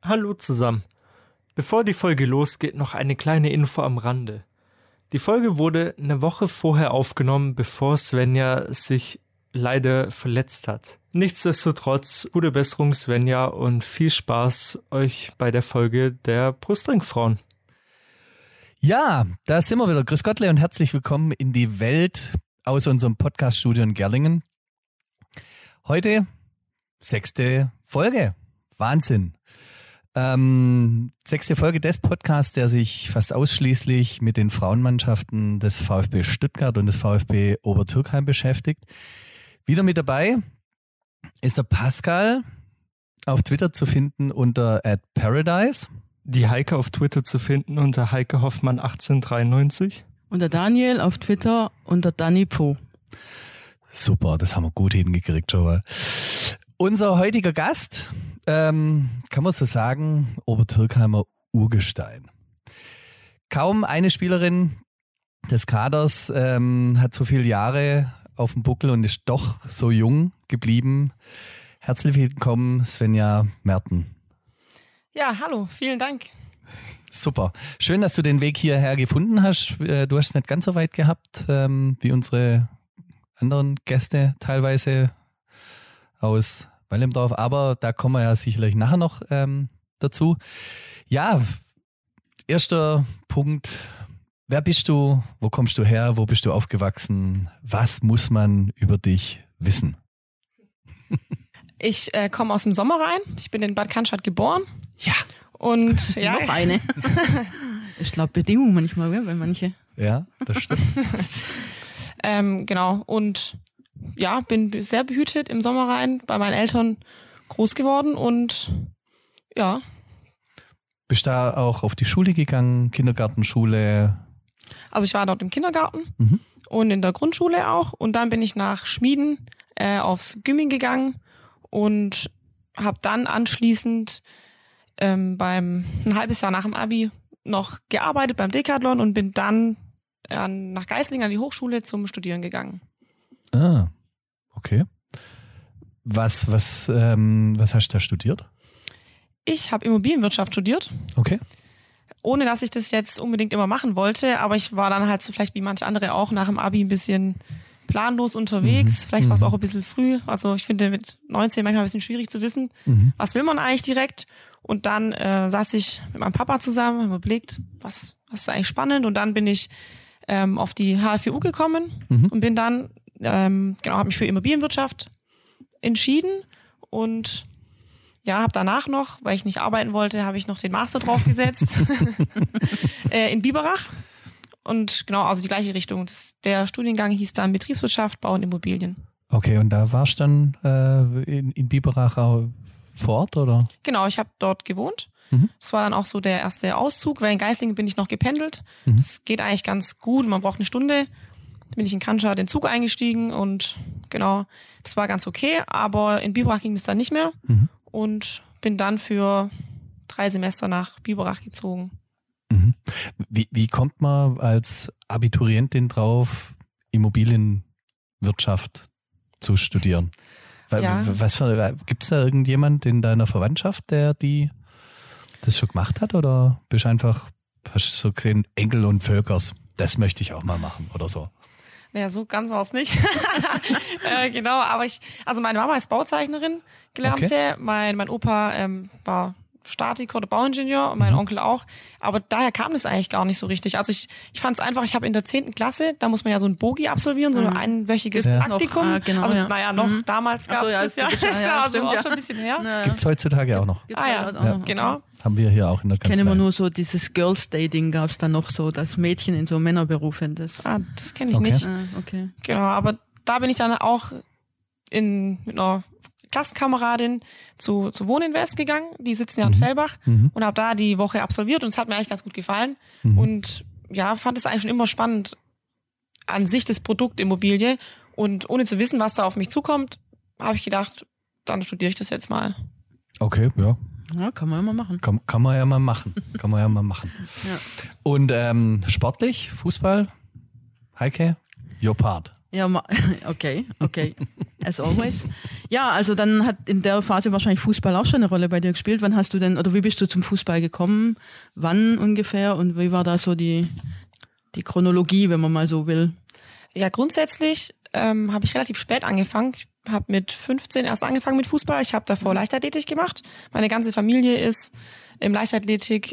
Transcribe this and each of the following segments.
Hallo zusammen. Bevor die Folge losgeht, noch eine kleine Info am Rande. Die Folge wurde eine Woche vorher aufgenommen, bevor Svenja sich leider verletzt hat. Nichtsdestotrotz, gute Besserung Svenja und viel Spaß euch bei der Folge der Brustringfrauen. Ja, da sind wir wieder. Grüß Gottle und herzlich willkommen in die Welt aus unserem Podcast-Studio in Gerlingen. Heute 6. Folge. Wahnsinn. 6. Folge des Podcasts, der sich fast ausschließlich mit den Frauenmannschaften des VfB Stuttgart und des VfB Obertürkheim beschäftigt. Wieder mit dabei ist der Pascal, auf Twitter zu finden unter @paradise. Die Heike auf Twitter zu finden unter Heike Hoffmann 1893. Und der Daniel auf Twitter unter DaniPo. Super, das haben wir gut hingekriegt schon mal. Unser heutiger Gast, kann man so sagen, Obertürkheimer Urgestein. Kaum eine Spielerin des Kaders hat so viele Jahre auf dem Buckel und ist doch so jung geblieben. Herzlich willkommen, Svenja Merten. Ja, hallo, vielen Dank. Super. Schön, dass du den Weg hierher gefunden hast. Du hast es nicht ganz so weit gehabt, wie unsere anderen Gäste teilweise aus Wallemdorf, aber da kommen wir ja sicherlich nachher noch dazu. Ja, erster Punkt. Wer bist du? Wo kommst du her? Wo bist du aufgewachsen? Was muss man über dich wissen? Ich komme aus dem Sommerrhein. Ich bin in Bad Cannstatt geboren. Ja. Und ja. Noch eine. Ich glaube, Bedingungen manchmal, bei manche. Ja, das stimmt. Genau. Und ja, bin sehr behütet im Sommerrhein, bei meinen Eltern groß geworden und ja. Bist du da auch auf die Schule gegangen? Kindergarten, Schule? Also ich war dort im Kindergarten und in der Grundschule auch. Und dann bin ich nach Schmieden aufs Gymi gegangen und habe dann anschließend ein halbes Jahr nach dem Abi noch gearbeitet beim Decathlon und bin dann nach Geislingen an die Hochschule zum Studieren gegangen. Ah, okay. Was hast du da studiert? Ich habe Immobilienwirtschaft studiert. Okay. Ohne, dass ich das jetzt unbedingt immer machen wollte, aber ich war dann halt so vielleicht wie manche andere auch nach dem Abi ein bisschen planlos unterwegs. Vielleicht war es auch ein bisschen früh. Also ich finde mit 19 manchmal ein bisschen schwierig zu wissen, was will man eigentlich direkt. Und dann saß ich mit meinem Papa zusammen, habe überlegt, was ist eigentlich spannend. Und dann bin ich auf die HFU gekommen und bin dann, habe mich für Immobilienwirtschaft entschieden und ja, habe danach noch, weil ich nicht arbeiten wollte, habe ich noch den Master draufgesetzt in Biberach. Und genau, also die gleiche Richtung. Der Studiengang hieß dann Betriebswirtschaft, Bau und Immobilien. Okay, und da warst du dann in Biberach auch vor Ort, oder? Genau, ich habe dort gewohnt. Das war dann auch so der erste Auszug, weil in Geislingen bin ich noch gependelt. Das geht eigentlich ganz gut, man braucht eine Stunde. Dann bin ich in Cannstatt den Zug eingestiegen und genau, das war ganz okay. Aber in Biberach ging es dann nicht mehr und bin dann für 3 Semester nach Biberach gezogen. Wie kommt man als Abiturientin drauf, Immobilienwirtschaft zu studieren? Ja. Gibt es da irgendjemand in deiner Verwandtschaft, der das schon gemacht hat? Oder bist du einfach, hast du so gesehen, Engel und Völkers, das möchte ich auch mal machen oder so? Naja, so ganz war es nicht. Genau, aber also meine Mama ist Bauzeichnerin, gelernte. Okay. Mein Opa war Statiker oder Bauingenieur und mein Onkel auch. Aber daher kam das eigentlich gar nicht so richtig. Also ich fand es einfach, ich habe in der 10. Klasse, da muss man ja so ein Bogi absolvieren, so ein einwöchiges Praktikum. Noch, genau, also ja. Naja, noch damals gab es das ja. Das ist ja also auch schon ein bisschen her. Ja. Gibt es heutzutage auch noch. Genau. Haben wir hier auch in der Kanzlei. Ich kenne immer nur so dieses Girls Dating gab es dann noch so, das Mädchen in so Männerberufen. Das kenne ich nicht. Okay. Genau, aber da bin ich dann auch mit einer Klassenkameradin zu Wohninvest gegangen. Die sitzen ja in Fellbach und habe da die Woche absolviert und es hat mir eigentlich ganz gut gefallen. Und ja, fand es eigentlich schon immer spannend an sich das Produkt Immobilie und ohne zu wissen, was da auf mich zukommt, habe ich gedacht, dann studiere ich das jetzt mal. Okay, ja. Ja, kann man ja mal machen. Kann man ja mal machen. Ja. Und Sportlich, Fußball, Heike, your part. Ja, okay. As always. Ja, also dann hat in der Phase wahrscheinlich Fußball auch schon eine Rolle bei dir gespielt. Wann hast du denn, oder wie bist du zum Fußball gekommen? Wann ungefähr? Und wie war da so die Chronologie, wenn man mal so will? Ja, grundsätzlich habe ich relativ spät angefangen. Ich habe mit 15 erst angefangen mit Fußball. Ich habe davor Leichtathletik gemacht. Meine ganze Familie ist im Leichtathletik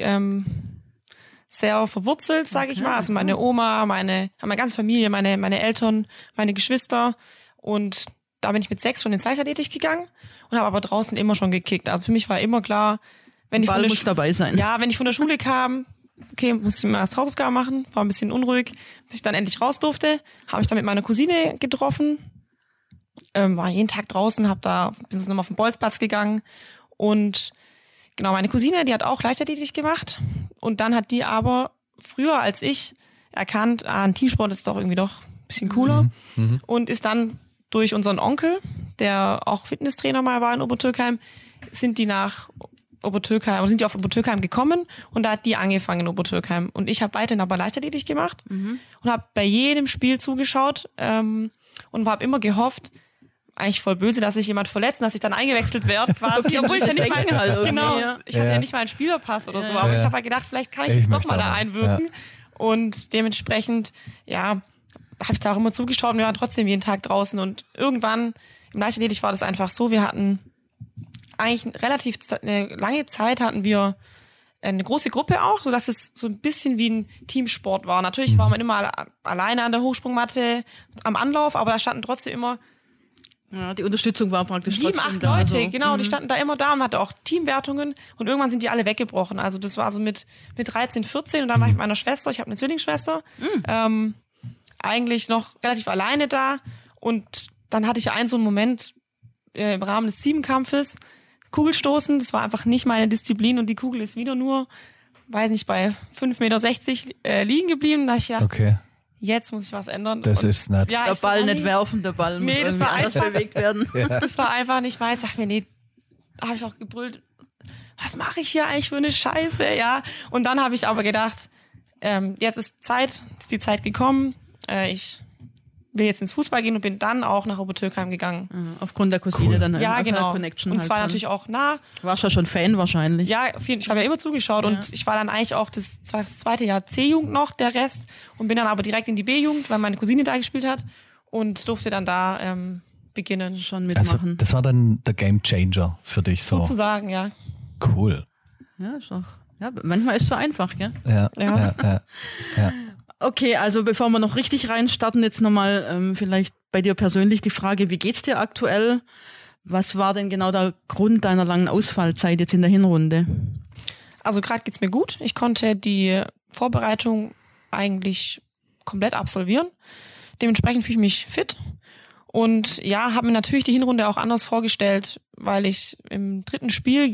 sehr verwurzelt, sage ich mal. Also meine Oma, meine ganze Familie, meine Eltern, meine Geschwister. Und da bin ich mit 6 schon ins Leichtathletik gegangen und habe aber draußen immer schon gekickt. Also für mich war immer klar, wenn ich Ball muss dabei sein. Ja, wenn ich von der Schule kam, okay, musste ich mal erst Hausaufgaben machen, war ein bisschen unruhig, bis ich dann endlich raus durfte, habe ich dann mit meiner Cousine getroffen, war jeden Tag draußen, bin so nochmal auf den Bolzplatz gegangen und genau, meine Cousine, die hat auch Leichtathletik gemacht und dann hat die aber früher als ich erkannt, ein Teamsport ist doch irgendwie doch ein bisschen cooler und ist dann durch unseren Onkel, der auch Fitnesstrainer mal war in Obertürkheim, sind die auf Obertürkheim gekommen und da hat die angefangen in Obertürkheim. Und ich habe weiterhin aber Leichtathletik gemacht und habe bei jedem Spiel zugeschaut und habe immer gehofft, eigentlich voll böse, dass sich jemand verletzt und dass ich dann eingewechselt werde quasi, obwohl ich ja nicht mal, ich hatte ja nicht mal einen Spielerpass oder so, aber ich habe halt gedacht, vielleicht kann ich jetzt doch mal da einwirken und dementsprechend, ja, habe ich da auch immer zugeschaut und wir waren trotzdem jeden Tag draußen und irgendwann im Leichtathletik war das einfach so, wir hatten eigentlich relativ eine lange Zeit hatten wir eine große Gruppe auch, sodass es so ein bisschen wie ein Teamsport war. Natürlich war man immer alleine an der Hochsprungmatte am Anlauf, aber da standen trotzdem immer die Unterstützung war praktisch 7, 8 Leute, also. Genau, die standen da immer da, man hatte auch Teamwertungen und irgendwann sind die alle weggebrochen. Also das war so mit 13, 14 und dann war ich mit meiner Schwester, ich habe eine Zwillingsschwester, eigentlich noch relativ alleine da und dann hatte ich einen so einen Moment im Rahmen des Siebenkampfes, Kugelstoßen, das war einfach nicht meine Disziplin und die Kugel ist wieder nur, weiß nicht, bei 5,60 Meter liegen geblieben. Da habe ich gedacht, jetzt muss ich was ändern. Das ist nicht. Ja, der Ball nicht werfen, der Ball muss irgendwie anders bewegt werden. Ja. Das war einfach nicht meins. Ich dachte mir, da habe ich auch gebrüllt, was mache ich hier eigentlich für eine Scheiße, ja. Und dann habe ich aber gedacht, jetzt ist die Zeit gekommen, ich will jetzt ins Fußball gehen und bin dann auch nach Obertürkheim gegangen. Aufgrund der Cousine dann. Ja, genau. Connection und zwar natürlich auch nah. Warst ja schon Fan wahrscheinlich. Ja, ich habe ja immer zugeschaut und ich war dann eigentlich auch das zweite Jahr C-Jugend noch, der Rest, und bin dann aber direkt in die B-Jugend, weil meine Cousine da gespielt hat und durfte dann da beginnen. Schon mitmachen. Also, das war dann der Game Changer für dich so. Sozusagen, ja. Cool. Ja, ist doch. Ja, manchmal ist es so einfach, gell? Ja. Okay, also bevor wir noch richtig reinstarten, jetzt nochmal vielleicht bei dir persönlich die Frage, wie geht's dir aktuell? Was war denn genau der Grund deiner langen Ausfallzeit jetzt in der Hinrunde? Also gerade geht's mir gut. Ich konnte die Vorbereitung eigentlich komplett absolvieren. Dementsprechend fühle ich mich fit. Und ja, habe mir natürlich die Hinrunde auch anders vorgestellt, weil ich im zweiten Spiel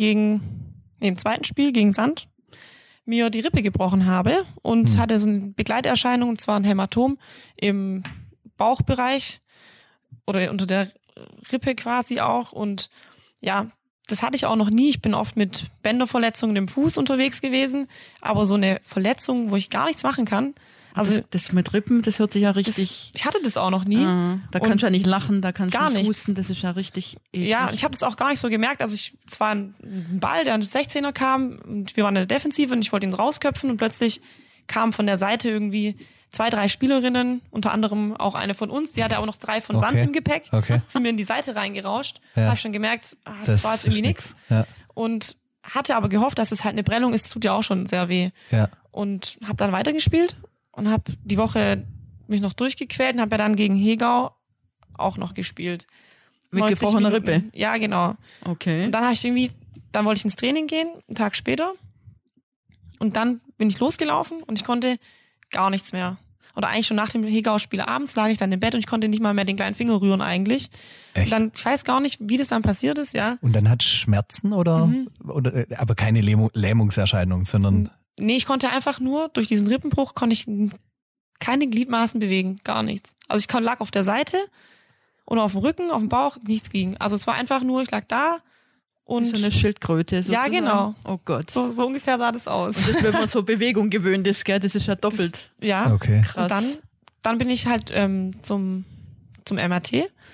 gegen Sand mir die Rippe gebrochen habe und hatte so eine Begleiterscheinung, und zwar ein Hämatom im Bauchbereich oder unter der Rippe quasi auch. Und ja, das hatte ich auch noch nie. Ich bin oft mit Bänderverletzungen im Fuß unterwegs gewesen, aber so eine Verletzung, wo ich gar nichts machen kann. Also das mit Rippen, das hört sich ja richtig... ich hatte das auch noch nie. Da kannst du ja nicht lachen, da kannst du nicht husten, das ist ja richtig eklig. Ja, ich habe das auch gar nicht so gemerkt. Also es war ein Ball, der an 16er kam und wir waren in der Defensive und ich wollte ihn rausköpfen und plötzlich kamen von der Seite irgendwie 2, 3 Spielerinnen, unter anderem auch eine von uns, die hatte auch noch 3 von Sand im Gepäck, sind mir in die Seite reingerauscht. Da habe ich schon gemerkt, das war jetzt irgendwie nichts. Ja. Und hatte aber gehofft, dass es halt eine Prellung ist, tut ja auch schon sehr weh. Ja. Und habe dann weitergespielt und habe die Woche mich noch durchgequält und habe ja dann gegen Hegau auch noch gespielt. Mit gebrochener Rippe? Ja, genau. Okay. Und dann dann wollte ich ins Training gehen, einen Tag später. Und dann bin ich losgelaufen und ich konnte gar nichts mehr. Oder eigentlich schon nach dem Hegau-Spiel abends lag ich dann im Bett und ich konnte nicht mal mehr den kleinen Finger rühren eigentlich. Echt? Und dann, ich weiß gar nicht, wie das dann passiert ist, ja. Und dann hat Schmerzen oder aber keine Lähmungserscheinung, sondern... Nee, ich konnte einfach nur, durch diesen Rippenbruch konnte ich keine Gliedmaßen bewegen, gar nichts. Also ich lag auf der Seite oder auf dem Rücken, auf dem Bauch, nichts ging. Also es war einfach nur, ich lag da und... So eine Schildkröte sozusagen. Ja, genau. Oh Gott. So ungefähr sah das aus. Und das, wenn man so Bewegung gewöhnt ist, gell, das ist ja doppelt. Ja, okay. Krass. Und dann bin ich halt zum MRT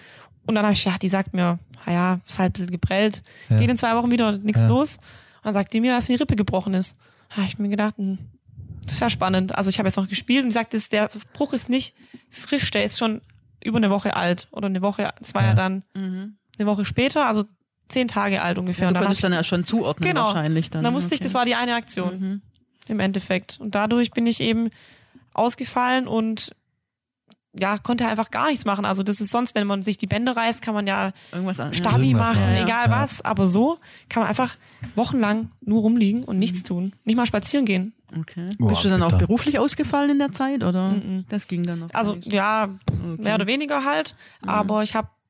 Und dann habe ich gedacht, die sagt mir, naja, ist halt geprellt, geht in 2 Wochen wieder, nichts los. Und dann sagt die mir, dass die Rippe gebrochen ist. Da habe ich mir gedacht, das ist ja spannend. Also ich habe jetzt noch gespielt und die sagt, der Bruch ist nicht frisch, der ist schon über eine Woche alt. Oder eine Woche, das war ja dann eine Woche später, also 10 Tage alt ungefähr. Ja, du und dann konntest dann ja schon zuordnen wahrscheinlich. Dann wusste ich, das war die eine Aktion im Endeffekt. Und dadurch bin ich eben ausgefallen und konnte einfach gar nichts machen. Also das ist sonst, wenn man sich die Bänder reißt, kann man ja Stabi machen, egal was. Aber so kann man einfach wochenlang nur rumliegen und nichts tun. Nicht mal spazieren gehen. Okay. Bist du dann auch beruflich ausgefallen in der Zeit oder das ging dann noch? Also mehr oder weniger halt. Aber ich habe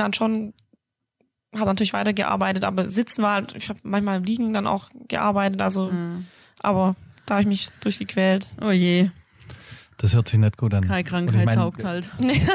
natürlich weitergearbeitet, aber sitzen war halt, ich habe manchmal im Liegen dann auch gearbeitet. Also, aber da habe ich mich durchgequält. Oh je. Das hört sich nicht gut an. Keine Krankheit taugt halt.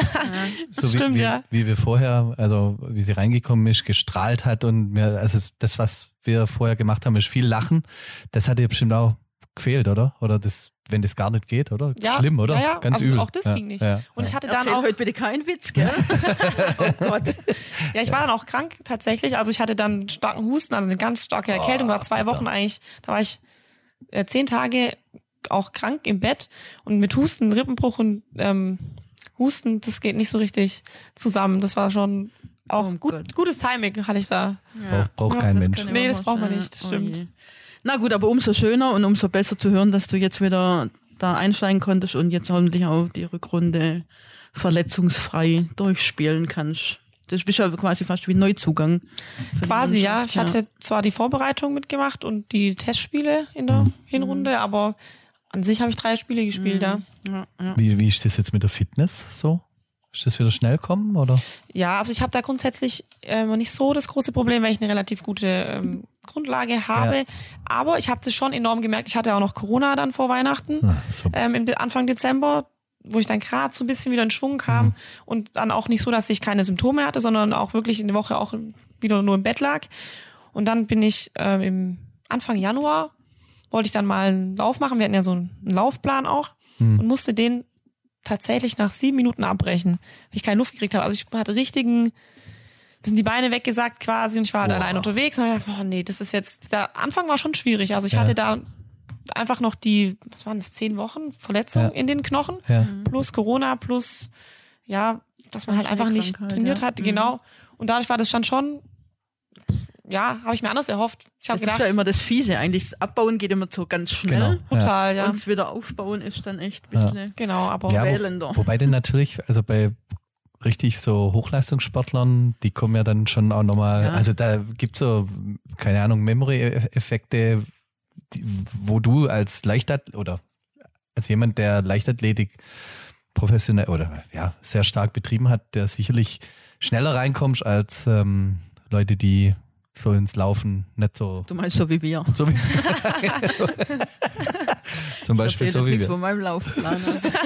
So Stimmt, wie wir vorher, also wie sie reingekommen ist, gestrahlt hat und also das, was wir vorher gemacht haben, ist viel Lachen. Das hat dir bestimmt auch gefehlt, oder? Oder wenn das gar nicht geht, oder? Ja, schlimm, oder? Ja, ganz also übel. Auch das ging nicht. Und ich hatte dann Erzähl auch heute bitte keinen Witz, gell? Oh Gott. Ja, ich war dann auch krank tatsächlich. Also ich hatte dann starken Husten, also eine ganz starke Erkältung, war 2 Wochen eigentlich. Da war ich 10 Tage auch krank im Bett und mit Husten, Rippenbruch und Husten, das geht nicht so richtig zusammen. Das war schon auch gutes Timing, hatte ich da. Ja. Braucht kein Mensch. Nee, das braucht man nicht, das stimmt. Na gut, aber umso schöner und umso besser zu hören, dass du jetzt wieder da einsteigen konntest und jetzt hoffentlich auch die Rückrunde verletzungsfrei durchspielen kannst. Das bist ja quasi fast wie ein Neuzugang. Quasi, ja. Ich hatte zwar die Vorbereitung mitgemacht und die Testspiele in der Hinrunde, aber an sich habe ich 3 Spiele gespielt, ja. Wie ist das jetzt mit der Fitness so? Ist das wieder schnell kommen, oder? Ja, also ich habe da grundsätzlich nicht so das große Problem, weil ich eine relativ gute Grundlage habe. Ja. Aber ich habe das schon enorm gemerkt. Ich hatte auch noch Corona dann vor Weihnachten, Anfang Dezember, wo ich dann gerade so ein bisschen wieder in Schwung kam und dann auch nicht so, dass ich keine Symptome hatte, sondern auch wirklich in der Woche auch wieder nur im Bett lag. Und dann bin ich im Anfang Januar, wollte ich dann mal einen Lauf machen. Wir hatten ja so einen Laufplan auch und musste den tatsächlich nach 7 Minuten abbrechen, weil ich keine Luft gekriegt habe. Also ich hatte mir sind die Beine weggesackt quasi und ich war halt allein unterwegs und habe gedacht, nee, das ist jetzt, der Anfang war schon schwierig. Also ich hatte da einfach noch 10 Wochen Verletzung in den Knochen, plus Corona, plus, dass man halt einfach nicht trainiert hat, genau. Und dadurch war das schon, habe ich mir anders erhofft. Ich habe gedacht, ist ja immer das Fiese eigentlich. Das Abbauen geht immer so ganz schnell. Genau. Total, ja. Und das wieder aufbauen ist dann echt ein bisschen aber quälender. Wobei denn natürlich, also bei richtig so Hochleistungssportlern, die kommen ja dann schon auch nochmal, also da gibt's so, keine Ahnung, Memory-Effekte, wo du als oder als jemand, der Leichtathletik professionell oder sehr stark betrieben hat, der sicherlich schneller reinkommst als Leute, die so ins Laufen nicht so. Du meinst so wie wir. So wie zum Beispiel so wie wir. Von meinem Laufplan.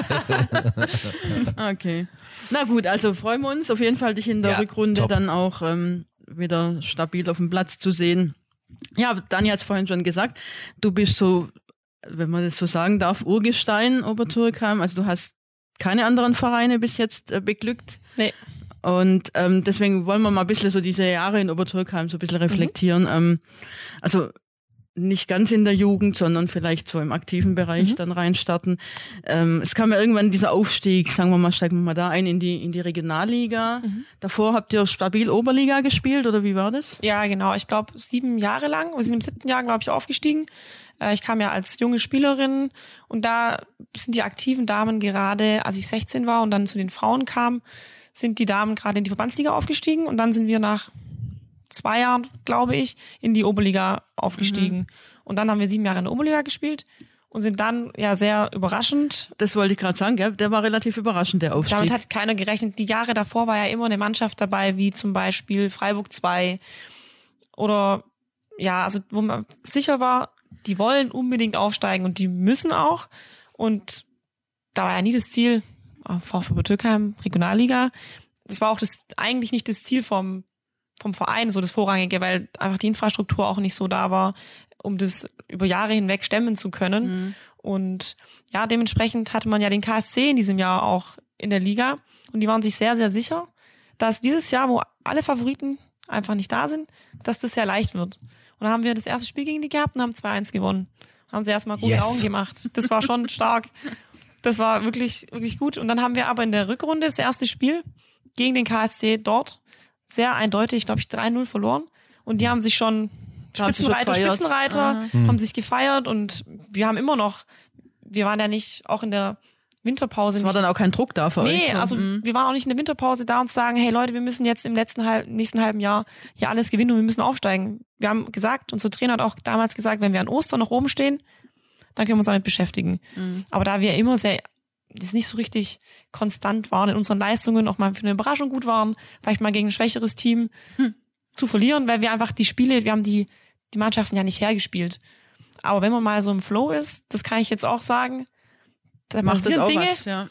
Okay. Na gut, also freuen wir uns auf jeden Fall, dich in der Rückrunde dann auch wieder stabil auf dem Platz zu sehen. Ja, Dani hat es vorhin schon gesagt, du bist so, wenn man das so sagen darf, Urgestein Obertürkheim. Also du hast keine anderen Vereine bis jetzt beglückt. Nee. Und deswegen wollen wir mal ein bisschen so diese Jahre in Obertürkheim so ein bisschen reflektieren. Also nicht ganz in der Jugend, sondern vielleicht so im aktiven Bereich dann reinstarten. Es kam ja irgendwann dieser Aufstieg, sagen wir mal, steigen wir mal da ein in die Regionalliga. Davor habt ihr stabil Oberliga gespielt oder wie war das? Ja, genau. Ich glaube 7 Jahre lang. Wir sind im 7. Jahr, glaube ich, aufgestiegen. Ich kam ja als junge Spielerin und da sind die aktiven Damen gerade, als ich 16 war und dann zu den Frauen kam, sind die Damen gerade in die Verbandsliga aufgestiegen und dann sind wir nach 2 Jahren, glaube ich, in die Oberliga aufgestiegen. Und dann haben wir 7 Jahre in der Oberliga gespielt und sind dann sehr überraschend. Das wollte ich gerade sagen, gell? Der war relativ überraschend, der Aufstieg. Damit hat keiner gerechnet. Die Jahre davor war ja immer eine Mannschaft dabei, wie zum Beispiel Freiburg 2 oder also wo man sicher war, die wollen unbedingt aufsteigen und die müssen auch. Und da war ja nie das Ziel, VfB Obertürkheim, Regionalliga. Das war auch eigentlich nicht das Ziel vom Verein, so das Vorrangige, weil einfach die Infrastruktur auch nicht so da war, um das über Jahre hinweg stemmen zu können. Und dementsprechend hatte man ja den KSC in diesem Jahr auch in der Liga und die waren sich sehr, sehr sicher, dass dieses Jahr, wo alle Favoriten einfach nicht da sind, dass das sehr leicht wird. Und dann haben wir das erste Spiel gegen die gehabt und haben 2-1 gewonnen. Haben sie erstmal gute Augen gemacht. Das war schon stark. Das war wirklich, wirklich gut. Und dann haben wir aber in der Rückrunde das erste Spiel gegen den KSC dort sehr eindeutig, glaube ich, 3-0 verloren. Und die haben sich schon Spitzenreiter, haben sich gefeiert und wir haben immer noch, wir waren ja nicht auch in der Winterpause. Es war dann auch kein Druck da für euch. Nee, also wir waren auch nicht in der Winterpause da und zu sagen, hey Leute, wir müssen jetzt im nächsten halben Jahr hier alles gewinnen und wir müssen aufsteigen. Wir haben gesagt, unser Trainer hat auch damals gesagt, wenn wir an Ostern noch oben stehen, dann können wir uns damit beschäftigen. Aber da wir immer das nicht so richtig konstant waren in unseren Leistungen, auch mal für eine Überraschung gut waren, vielleicht mal gegen ein schwächeres Team zu verlieren, weil wir einfach wir haben die Mannschaften ja nicht hergespielt. Aber wenn man mal so im Flow ist, das kann ich jetzt auch sagen, da passieren Dinge.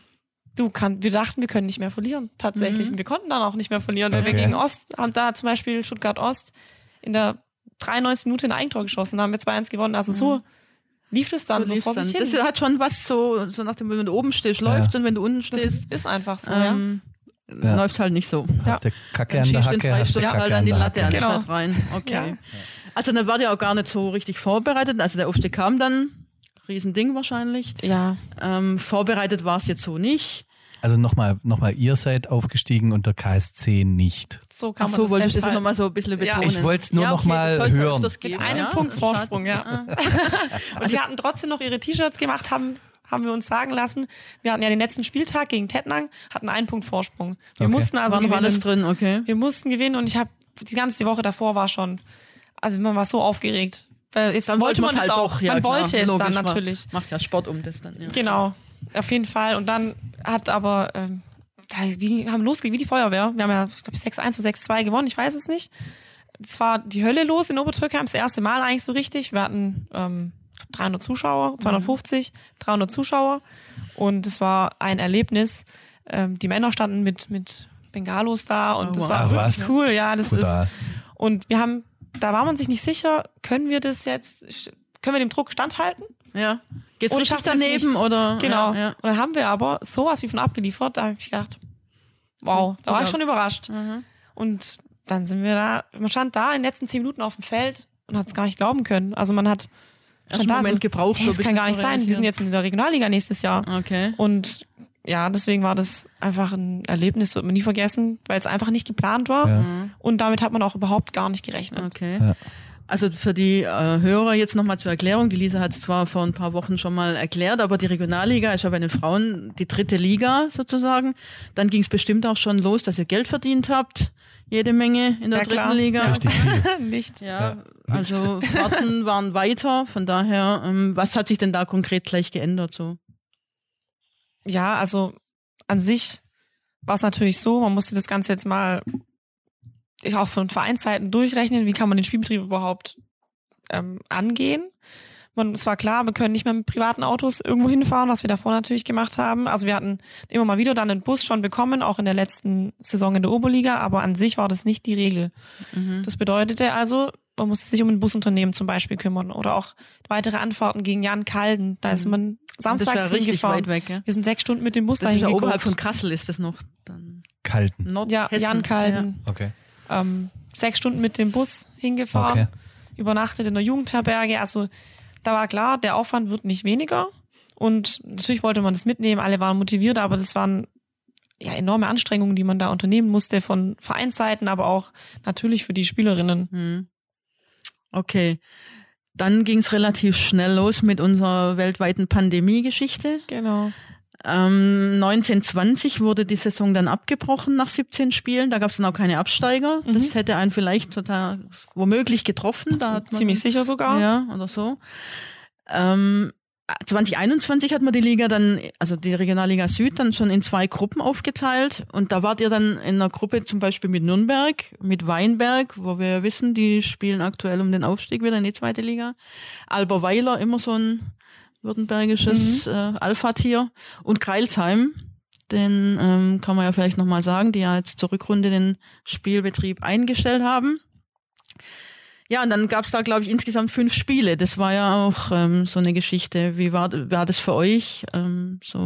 Wir dachten, wir können nicht mehr verlieren, tatsächlich. Und wir konnten dann auch nicht mehr verlieren, weil wir gegen Ost haben da zum Beispiel Stuttgart Ost in der 93 Minute ein Eigentor geschossen, da haben wir 2-1 gewonnen. Also so lief es dann so vor sich hin. Das hat schon was so nach dem, wenn du oben stehst, läuft und wenn du unten stehst. Das ist einfach so, läuft halt nicht so. Hast du Kacke an der Hacke, hast du Kacke halt an die Latte Hacke. anstatt rein. Okay. Ja. Also dann war der auch gar nicht so richtig vorbereitet. Also der Aufstieg kam dann, Riesending wahrscheinlich. Ja. Vorbereitet war es jetzt so nicht. Also nochmal, ihr seid aufgestiegen und der KSC nicht. So kann man das wollte ich das festhalten. nochmal so ein bisschen betonen. Ich wollte es nur noch mal hören. Mit einem Punkt Vorsprung, Und sie hatten trotzdem noch ihre T-Shirts gemacht, haben wir uns sagen lassen. Wir hatten ja den letzten Spieltag gegen Tettnang, hatten einen Punkt Vorsprung. Wir mussten also war noch gewinnen. alles drin, okay. Wir mussten gewinnen und die ganze Woche davor war schon, also man war so aufgeregt. Weil jetzt dann wollte man es halt auch. Doch, ja, man klar, wollte es logisch, dann natürlich. Macht ja Sport um das dann. Ja. Genau, auf jeden Fall. Und dann hat aber, wir haben losgelegt wie die Feuerwehr. Wir haben ja, ich glaube, 6-1 oder 6-2 gewonnen, ich weiß es nicht. Es war die Hölle los in Obertürkheim, das erste Mal eigentlich so richtig. Wir hatten 300 Zuschauer, 250, 300 Zuschauer und es war ein Erlebnis. Die Männer standen mit Bengalos da und das war wirklich cool. Ja, das ist. Und da war man sich nicht sicher, können wir dem Druck standhalten? Ja. Geht's und richtig daneben oder? Genau. Ja. Und dann haben wir aber sowas wie von abgeliefert, da habe ich gedacht, wow, da war ich schon überrascht. Und dann man stand da in den letzten 10 Minuten auf dem Feld und hat es gar nicht glauben können. Also man hat einen Moment gebraucht. Hey, das kann gar nicht sein, wir sind jetzt in der Regionalliga nächstes Jahr. Okay. Und ja, deswegen war das einfach ein Erlebnis, wird man nie vergessen, weil es einfach nicht geplant war. Ja. Und damit hat man auch überhaupt gar nicht gerechnet. Okay. Ja. Also für die Hörer jetzt nochmal zur Erklärung. Die Lisa hat es zwar vor ein paar Wochen schon mal erklärt, aber die Regionalliga ist ja bei den Frauen die 3. Liga sozusagen. Dann ging es bestimmt auch schon los, dass ihr Geld verdient habt. Jede Menge in der 3. Liga. Richtig viel. Nicht. Ja, also Fahrten waren weiter. Von daher, was hat sich denn da konkret gleich geändert so? Ja, also an sich war es natürlich so, man musste das Ganze jetzt mal auch von Vereinsseiten durchrechnen, wie kann man den Spielbetrieb überhaupt angehen. Es war klar, wir können nicht mehr mit privaten Autos irgendwo hinfahren, was wir davor natürlich gemacht haben. Also wir hatten immer mal wieder dann einen Bus schon bekommen, auch in der letzten Saison in der Oberliga, aber an sich war das nicht die Regel. Das bedeutete also, man musste sich um ein Busunternehmen zum Beispiel kümmern oder auch weitere Anfahrten gegen Jan Kalden. Da ist man samstags hingefahren. Weit weg, ja? Wir sind 6 Stunden mit dem Bus dahin geguckt. Oberhalb von Kassel ist das noch. Dann Kalden. Ja, Jan Kalden. Ja. Okay. 6 Stunden mit dem Bus hingefahren, übernachtet in der Jugendherberge. Also da war klar, der Aufwand wird nicht weniger. Und natürlich wollte man das mitnehmen, alle waren motiviert, aber das waren ja enorme Anstrengungen, die man da unternehmen musste von Vereinsseiten, aber auch natürlich für die Spielerinnen. Okay. Dann ging es relativ schnell los mit unserer weltweiten Pandemie-Geschichte. Genau. 1920 wurde die Saison dann abgebrochen nach 17 Spielen. Da gab es dann auch keine Absteiger. Das hätte einen vielleicht total womöglich getroffen. Da hat man, ziemlich sicher sogar. Ja, oder so. 2021 hat man die Liga dann, also die Regionalliga Süd, dann schon in 2 Gruppen aufgeteilt. Und da wart ihr dann in einer Gruppe zum Beispiel mit Nürnberg, mit Weinberg, wo wir wissen, die spielen aktuell um den Aufstieg wieder in die 2. Liga. Alberweiler, immer so ein württembergisches Alpha-Tier. Und Crailsheim, den kann man ja vielleicht nochmal sagen, die ja jetzt zur Rückrunde den Spielbetrieb eingestellt haben. Ja, und dann gab's da, glaube ich, insgesamt 5 Spiele. Das war ja auch so eine Geschichte. Wie war das für euch? So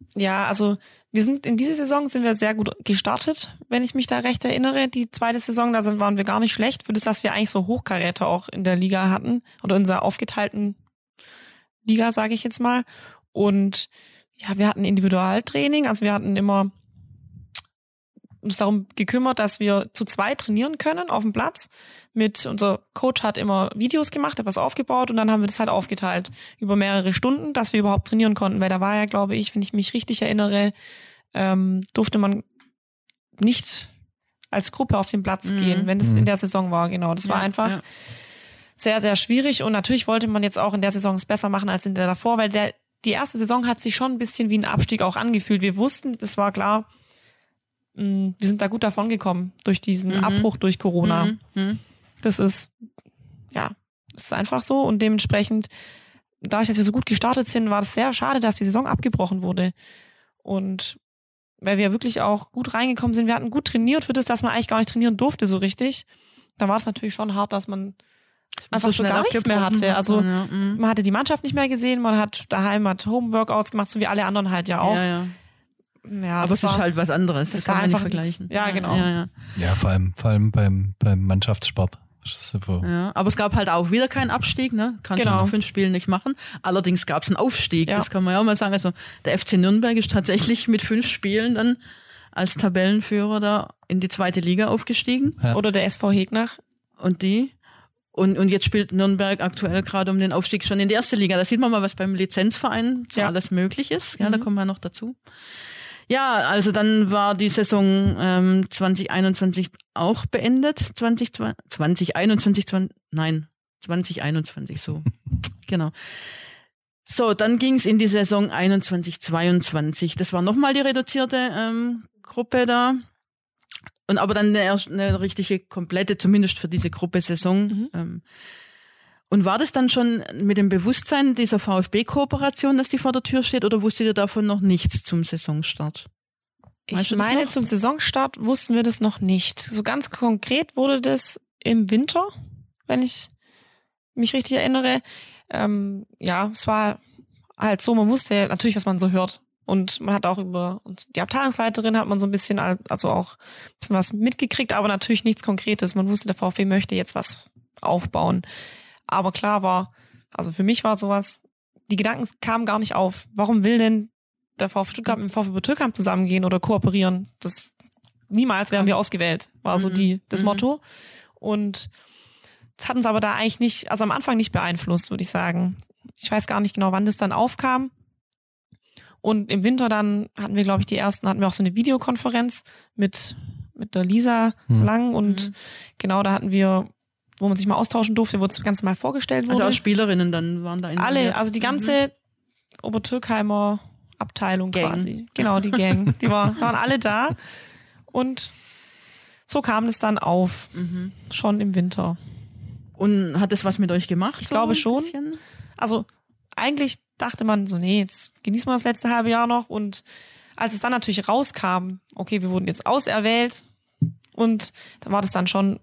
Ja, also in diese Saison sind wir sehr gut gestartet, wenn ich mich da recht erinnere. Die zweite Saison, da waren wir gar nicht schlecht für das, was wir eigentlich so Hochkaräter auch in der Liga hatten oder in unserer aufgeteilten Liga, sage ich jetzt mal. Und ja, wir hatten Individualtraining, also wir hatten immer uns darum gekümmert, dass wir zu zweit trainieren können auf dem Platz. Unser Coach hat immer Videos gemacht, hat was aufgebaut und dann haben wir das halt aufgeteilt über mehrere Stunden, dass wir überhaupt trainieren konnten, weil da war ja, glaube ich, wenn ich mich richtig erinnere, durfte man nicht als Gruppe auf den Platz gehen, wenn es in der Saison war, genau. Das war einfach sehr, sehr schwierig und natürlich wollte man jetzt auch in der Saison es besser machen als in der davor, weil die erste Saison hat sich schon ein bisschen wie ein Abstieg auch angefühlt. Wir wussten, das war klar, wir sind da gut davon gekommen durch diesen Abbruch durch Corona. Das ist einfach so und dementsprechend, dadurch, dass wir so gut gestartet sind, war es sehr schade, dass die Saison abgebrochen wurde. Und weil wir wirklich auch gut reingekommen sind, wir hatten gut trainiert für das, dass man eigentlich gar nicht trainieren durfte so richtig. Da war es natürlich schon hart, dass man einfach schon gar nichts mehr hatte. Also man hatte die Mannschaft nicht mehr gesehen, man hat daheim Home-Workouts gemacht, so wie alle anderen halt ja auch. Ja, aber es ist halt was anderes. Das kann man nicht vergleichen. Ja, genau. Ja, vor allem beim Mannschaftssport. Ja, aber es gab halt auch wieder keinen Abstieg, ne? Kannst du nach 5 Spielen nicht machen. Allerdings gab es einen Aufstieg, das kann man ja auch mal sagen. Also der FC Nürnberg ist tatsächlich mit 5 Spielen dann als Tabellenführer da in die 2. Liga aufgestiegen. Ja. Oder der SV Hegnach. Und jetzt spielt Nürnberg aktuell gerade um den Aufstieg schon in die 1. Liga. Da sieht man mal, was beim Lizenzverein so alles möglich ist. Ja, da kommen wir noch dazu. Ja, also dann war die Saison 2021 auch beendet. 2021 so. Genau. So, dann ging es in die Saison 21/22. Das war nochmal die reduzierte Gruppe da. Und aber dann eine richtige komplette, zumindest für diese Gruppe Saison. Und war das dann schon mit dem Bewusstsein dieser VfB-Kooperation, dass die vor der Tür steht, oder wusstet ihr davon noch nichts zum Saisonstart? Ich meine, zum Saisonstart wussten wir das noch nicht. So ganz konkret wurde das im Winter, wenn ich mich richtig erinnere. Es war halt so, man wusste natürlich, was man so hört. Und man hat auch und die Abteilungsleiterin hat man so ein bisschen, also auch ein bisschen was mitgekriegt, aber natürlich nichts Konkretes. Man wusste, der VfB möchte jetzt was aufbauen. Aber klar also für mich war sowas, die Gedanken kamen gar nicht auf. Warum will denn der VfB Stuttgart mit dem VfB Türkheim zusammengehen oder kooperieren? Niemals wären wir ausgewählt, war so das Motto. Und das hat uns aber da eigentlich nicht, also am Anfang nicht beeinflusst, würde ich sagen. Ich weiß gar nicht genau, wann das dann aufkam. Und im Winter dann hatten wir, glaube ich, hatten wir auch so eine Videokonferenz mit der Lisa Lang und genau, da hatten wir, wo man sich mal austauschen durfte, wo das Ganze mal vorgestellt wurde. Also auch Spielerinnen dann waren da involviert. Alle, also die ganze Obertürkheimer Abteilung Gang. Quasi. Genau, die Gang. Die waren alle da. Und so kam es dann auf. Schon im Winter. Und hat das was mit euch gemacht? Ich glaube schon. Also eigentlich dachte man so, nee, jetzt genießen wir das letzte halbe Jahr noch. Und als es dann natürlich rauskam, okay, wir wurden jetzt auserwählt. Und dann war das dann schon,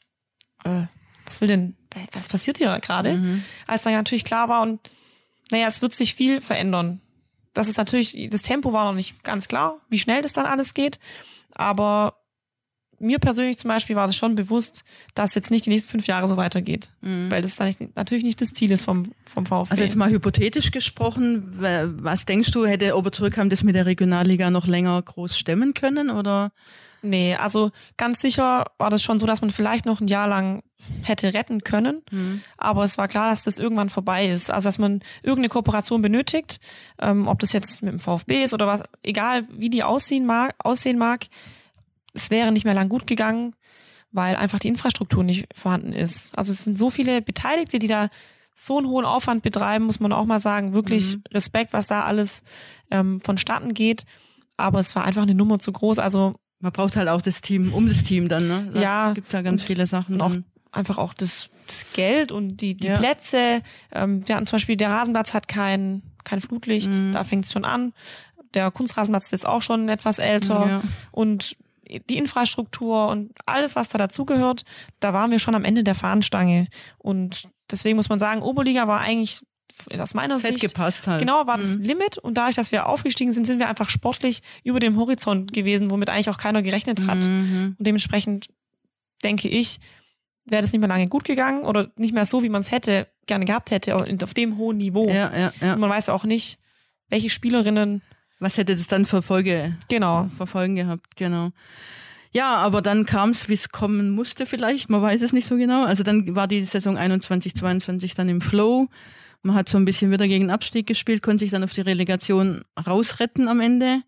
was passiert hier gerade? Als dann natürlich klar war und es wird sich viel verändern. Das Tempo war noch nicht ganz klar, wie schnell das dann alles geht. Aber mir persönlich zum Beispiel war es schon bewusst, dass jetzt nicht die nächsten 5 Jahre so weitergeht. Weil das dann natürlich nicht das Ziel ist vom VfB. Also jetzt mal hypothetisch gesprochen, was denkst du, hätte Obertürkheim das mit der Regionalliga noch länger groß stemmen können, oder? Nee, also ganz sicher war das schon so, dass man vielleicht noch ein Jahr lang hätte retten können. Aber es war klar, dass das irgendwann vorbei ist. Also dass man irgendeine Kooperation benötigt, ob das jetzt mit dem VfB ist oder was, egal wie die aussehen mag, es wäre nicht mehr lang gut gegangen, weil einfach die Infrastruktur nicht vorhanden ist. Also es sind so viele Beteiligte, die da so einen hohen Aufwand betreiben, muss man auch mal sagen. Wirklich Respekt, was da alles vonstatten geht. Aber es war einfach eine Nummer zu groß. Also man braucht halt auch das Team dann, ne? Es gibt da ganz viele Sachen. Und einfach auch das Geld und die Plätze. Wir hatten zum Beispiel, der Rasenplatz hat kein Flutlicht, da fängt es schon an. Der Kunstrasenplatz ist jetzt auch schon etwas älter. Und die Infrastruktur und alles, was da dazugehört, da waren wir schon am Ende der Fahnenstange. Und deswegen muss man sagen, Oberliga war eigentlich aus meiner Das hätte Sicht gepasst halt. genau war das Limit und dadurch, dass wir aufgestiegen sind, sind wir einfach sportlich über dem Horizont gewesen, womit eigentlich auch keiner gerechnet hat. Und dementsprechend denke ich, wäre das nicht mehr lange gut gegangen oder nicht mehr so, wie man es gerne gehabt hätte, auf dem hohen Niveau. Ja. Und man weiß auch nicht, welche Spielerinnen. Was hätte das dann für Folgen gehabt, genau. Ja, aber dann kam es, wie es kommen musste vielleicht, man weiß es nicht so genau. Also dann war die Saison 21/22 dann im Flow. Man hat so ein bisschen wieder gegen Abstieg gespielt, konnte sich dann auf die Relegation rausretten am Ende.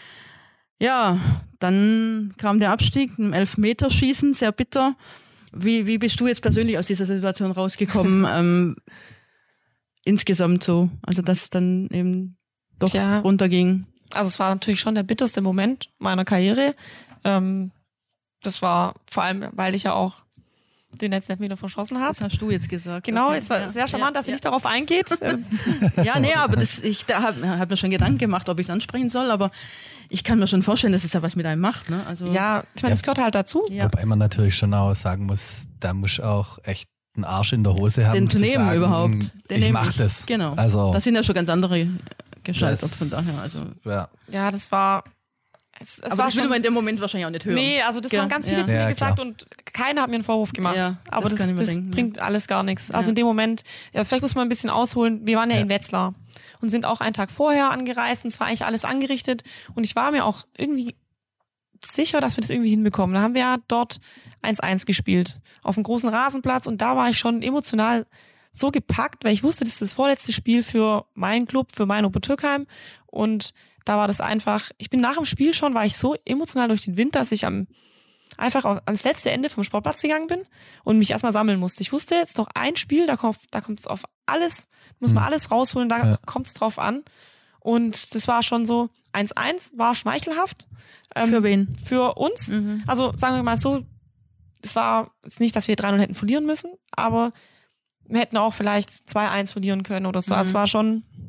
Ja, dann kam der Abstieg, ein Elfmeterschießen, sehr bitter. Wie bist du jetzt persönlich aus dieser Situation rausgekommen? Insgesamt so, also dass es dann eben doch runterging. Also es war natürlich schon der bitterste Moment meiner Karriere. Das war vor allem, weil ich ja auch den letzten Elfmeter verschossen habe. Das hast du jetzt gesagt. Genau, okay. es war sehr charmant, dass ihr nicht darauf eingeht. Ja, nee, aber ich hab mir schon Gedanken gemacht, ob ich es ansprechen soll, aber ich kann mir schon vorstellen, dass es ja was mit einem macht. Ne? Also, ja, ich meine, das gehört halt dazu. Ja. Wobei man natürlich schon auch sagen muss, da muss auch echt einen Arsch in der Hose haben. Den zu nehmen sagen, überhaupt. Ich mach das. Genau. Also, da sind ja schon ganz andere gescheitert von daher. Also. Ja, das war... Aber das will man in dem Moment wahrscheinlich auch nicht hören. Nee, also das haben ganz viele zu mir gesagt und keiner hat mir einen Vorwurf gemacht. Ja, aber das bringt alles gar nichts. Also in dem Moment, vielleicht muss man ein bisschen ausholen, wir waren ja in Wetzlar und sind auch einen Tag vorher angereist und es war eigentlich alles angerichtet und ich war mir auch irgendwie sicher, dass wir das irgendwie hinbekommen. Da haben wir ja dort 1-1 gespielt auf einem großen Rasenplatz und da war ich schon emotional so gepackt, weil ich wusste, das ist das vorletzte Spiel für meinen Club, für mein Obertürkheim und da war das einfach, ich bin nach dem Spiel schon, war ich so emotional durch den Wind, dass ich einfach ans letzte Ende vom Sportplatz gegangen bin und mich erstmal sammeln musste. Ich wusste jetzt noch ein Spiel, da kommt es auf alles, muss man alles rausholen, da kommt es drauf an. Und das war schon so, 1-1 war schmeichelhaft. Für wen? Für uns. Also sagen wir mal so, es war jetzt nicht, dass wir 3-0 hätten verlieren müssen, aber wir hätten auch vielleicht 2-1 verlieren können oder so. Also es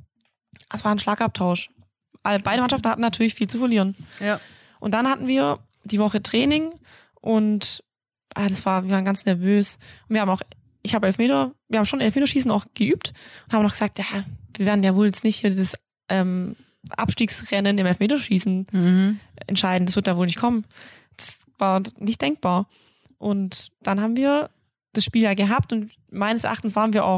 war ein Schlagabtausch. Beide Mannschaften hatten natürlich viel zu verlieren. Ja. Und dann hatten wir die Woche Training und wir waren ganz nervös. Und wir haben schon Elfmeterschießen auch geübt und haben noch gesagt, ja, wir werden ja wohl jetzt nicht hier das Abstiegsrennen im Elfmeterschießen entscheiden. Das wird da wohl nicht kommen. Das war nicht denkbar. Und dann haben wir das Spiel ja gehabt und meines Erachtens haben wir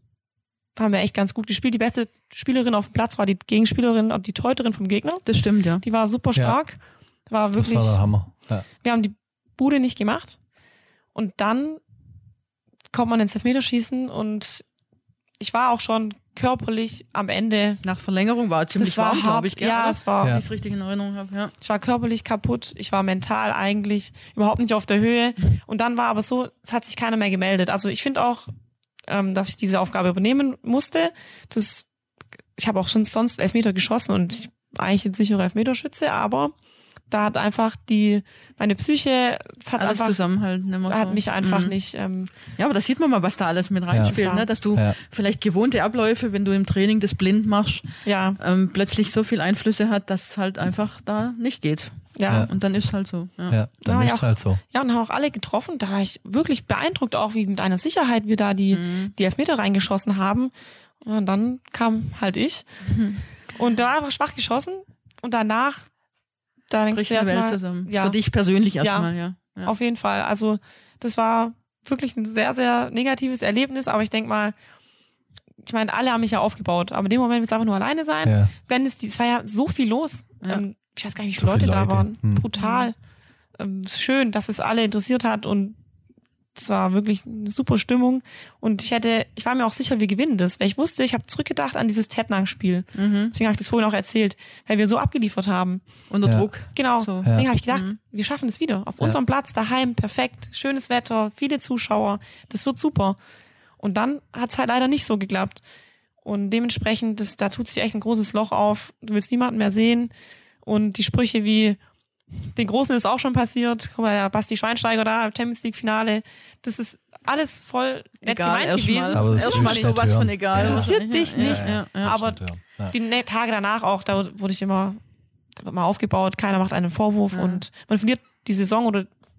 echt ganz gut gespielt. Die beste Spielerin auf dem Platz war die Gegenspielerin und die Torhüterin vom Gegner. Das stimmt, ja. Die war super stark. War wirklich, das war der Hammer. Ja. Wir haben die Bude nicht gemacht. Und dann kommt man ins Elfmeterschießen und ich war auch schon körperlich am Ende. Nach Verlängerung war ziemlich warm, glaube ich. Ja, es war. Wenn ich es richtig in Erinnerung habe. Ja. Ich war körperlich kaputt. Ich war mental eigentlich überhaupt nicht auf der Höhe. Und dann war aber so, es hat sich keiner mehr gemeldet. Also ich finde auch, dass ich diese Aufgabe übernehmen musste. Ich habe auch schon sonst Elfmeter geschossen und ich war eigentlich ein sicherer Elfmeterschütze, aber da hat einfach meine Psyche, es hat alles einfach zusammenhalten, hat mich einfach nicht. Ja, aber da sieht man mal, was da alles mit reinspielt, ne? Dass du vielleicht gewohnte Abläufe, wenn du im Training das blind machst, plötzlich so viel Einflüsse hat, dass es halt einfach da nicht geht. Ja. Und dann ist es halt so. Ja, dann ist es halt so. Ja, und haben auch alle getroffen. Da war ich wirklich beeindruckt, auch wie mit einer Sicherheit wir da die Elfmeter reingeschossen haben. Und dann kam halt ich. Und da war einfach schwach geschossen. Und danach, da denkst bricht du die Welt erstmal, zusammen. Für dich persönlich erstmal, ja. Auf jeden Fall. Also das war wirklich ein sehr, sehr negatives Erlebnis. Aber ich denke mal, ich meine, alle haben mich ja aufgebaut. Aber in dem Moment willst du einfach nur alleine sein. Ja. Es war ja so viel los. Ja. Ich weiß gar nicht, wie viele Leute da waren. Brutal. Schön, dass es alle interessiert hat und es war wirklich eine super Stimmung. Und ich war mir auch sicher, wir gewinnen das, weil ich wusste, ich habe zurückgedacht an dieses Tettnang-Spiel. Deswegen habe ich das vorhin auch erzählt, weil wir so abgeliefert haben. Unter Druck. Genau. So. Deswegen habe ich gedacht, wir schaffen das wieder. Auf unserem Platz, daheim, perfekt, schönes Wetter, viele Zuschauer. Das wird super. Und dann hat es halt leider nicht so geklappt. Und dementsprechend, da tut sich echt ein großes Loch auf. Du willst niemanden mehr sehen. Und die Sprüche wie, den Großen ist auch schon passiert. Guck mal, der Basti Schweinsteiger da im Champions League Finale. Das ist alles voll nett gemeint gewesen. Aber das erstmal ist sowas von egal. Das interessiert dich nicht. Ja. Aber die Tage danach auch, da wird mal aufgebaut, keiner macht einen Vorwurf und man verliert die Saison oder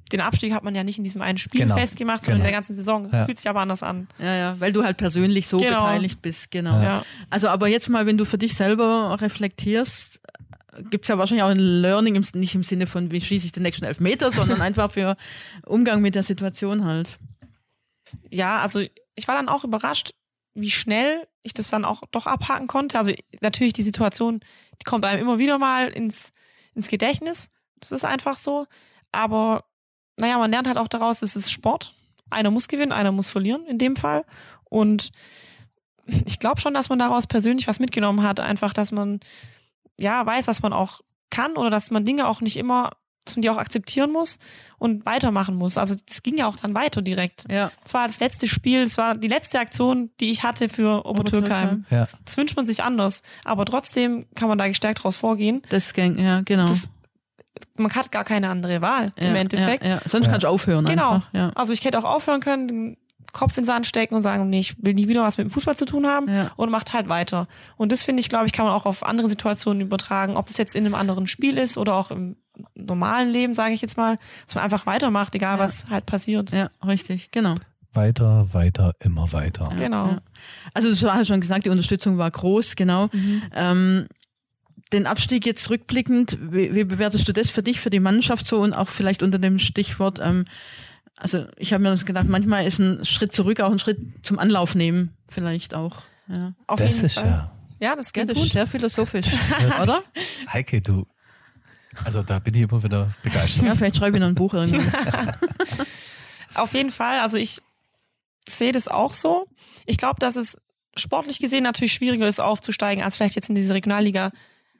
den Abstieg hat man ja nicht in diesem einen Spiel festgemacht, sondern in der ganzen Saison. Das fühlt sich aber anders an. Ja, weil du halt persönlich so beteiligt bist, genau. Ja. Also aber jetzt mal, wenn du für dich selber reflektierst, gibt es ja wahrscheinlich auch ein Learning, nicht im Sinne von, wie schieße ich den nächsten Elfmeter, sondern einfach für Umgang mit der Situation halt. Ja, also ich war dann auch überrascht, wie schnell ich das dann auch doch abhaken konnte. Also natürlich die Situation, die kommt einem immer wieder mal ins Gedächtnis. Das ist einfach so. Aber naja, man lernt halt auch daraus, es ist Sport. Einer muss gewinnen, einer muss verlieren in dem Fall. Und ich glaube schon, dass man daraus persönlich was mitgenommen hat. Einfach, dass man ja weiß, was man auch kann oder dass man Dinge auch nicht immer, dass man die auch akzeptieren muss und weitermachen muss. Also das ging ja auch dann weiter direkt. Ja. Das war das letzte Spiel, das war die letzte Aktion, die ich hatte für Obertürkheim. Ja. Das wünscht man sich anders. Aber trotzdem kann man da gestärkt draus vorgehen. Ja, genau. Man hat gar keine andere Wahl im Endeffekt. Ja. Sonst kannst du aufhören einfach. Ja. Also ich hätte auch aufhören können, den Kopf in den Sand stecken und sagen, nee, ich will nie wieder was mit dem Fußball zu tun haben und macht halt weiter. Und das finde ich, glaube ich, kann man auch auf andere Situationen übertragen, ob das jetzt in einem anderen Spiel ist oder auch im normalen Leben, sage ich jetzt mal, dass man einfach weitermacht, egal was halt passiert. Ja, richtig, genau. Weiter, immer weiter. Genau. Ja. Also du hast schon gesagt, die Unterstützung war groß, genau. Den Abstieg jetzt rückblickend, wie bewertest du das für dich, für die Mannschaft so und auch vielleicht unter dem Stichwort, also ich habe mir das gedacht, manchmal ist ein Schritt zurück auch ein Schritt zum Anlauf nehmen, vielleicht auch. Ja. Auf Das jeden ist Fall. Ja, das geht Das gut. ist sehr philosophisch, oder? Heike, du. Also da bin ich immer wieder begeistert. Ja, vielleicht schreibe ich noch ein Buch irgendwann. Auf jeden Fall, also ich sehe das auch so. Ich glaube, dass es sportlich gesehen natürlich schwieriger ist, aufzusteigen, als vielleicht jetzt in diese Regionalliga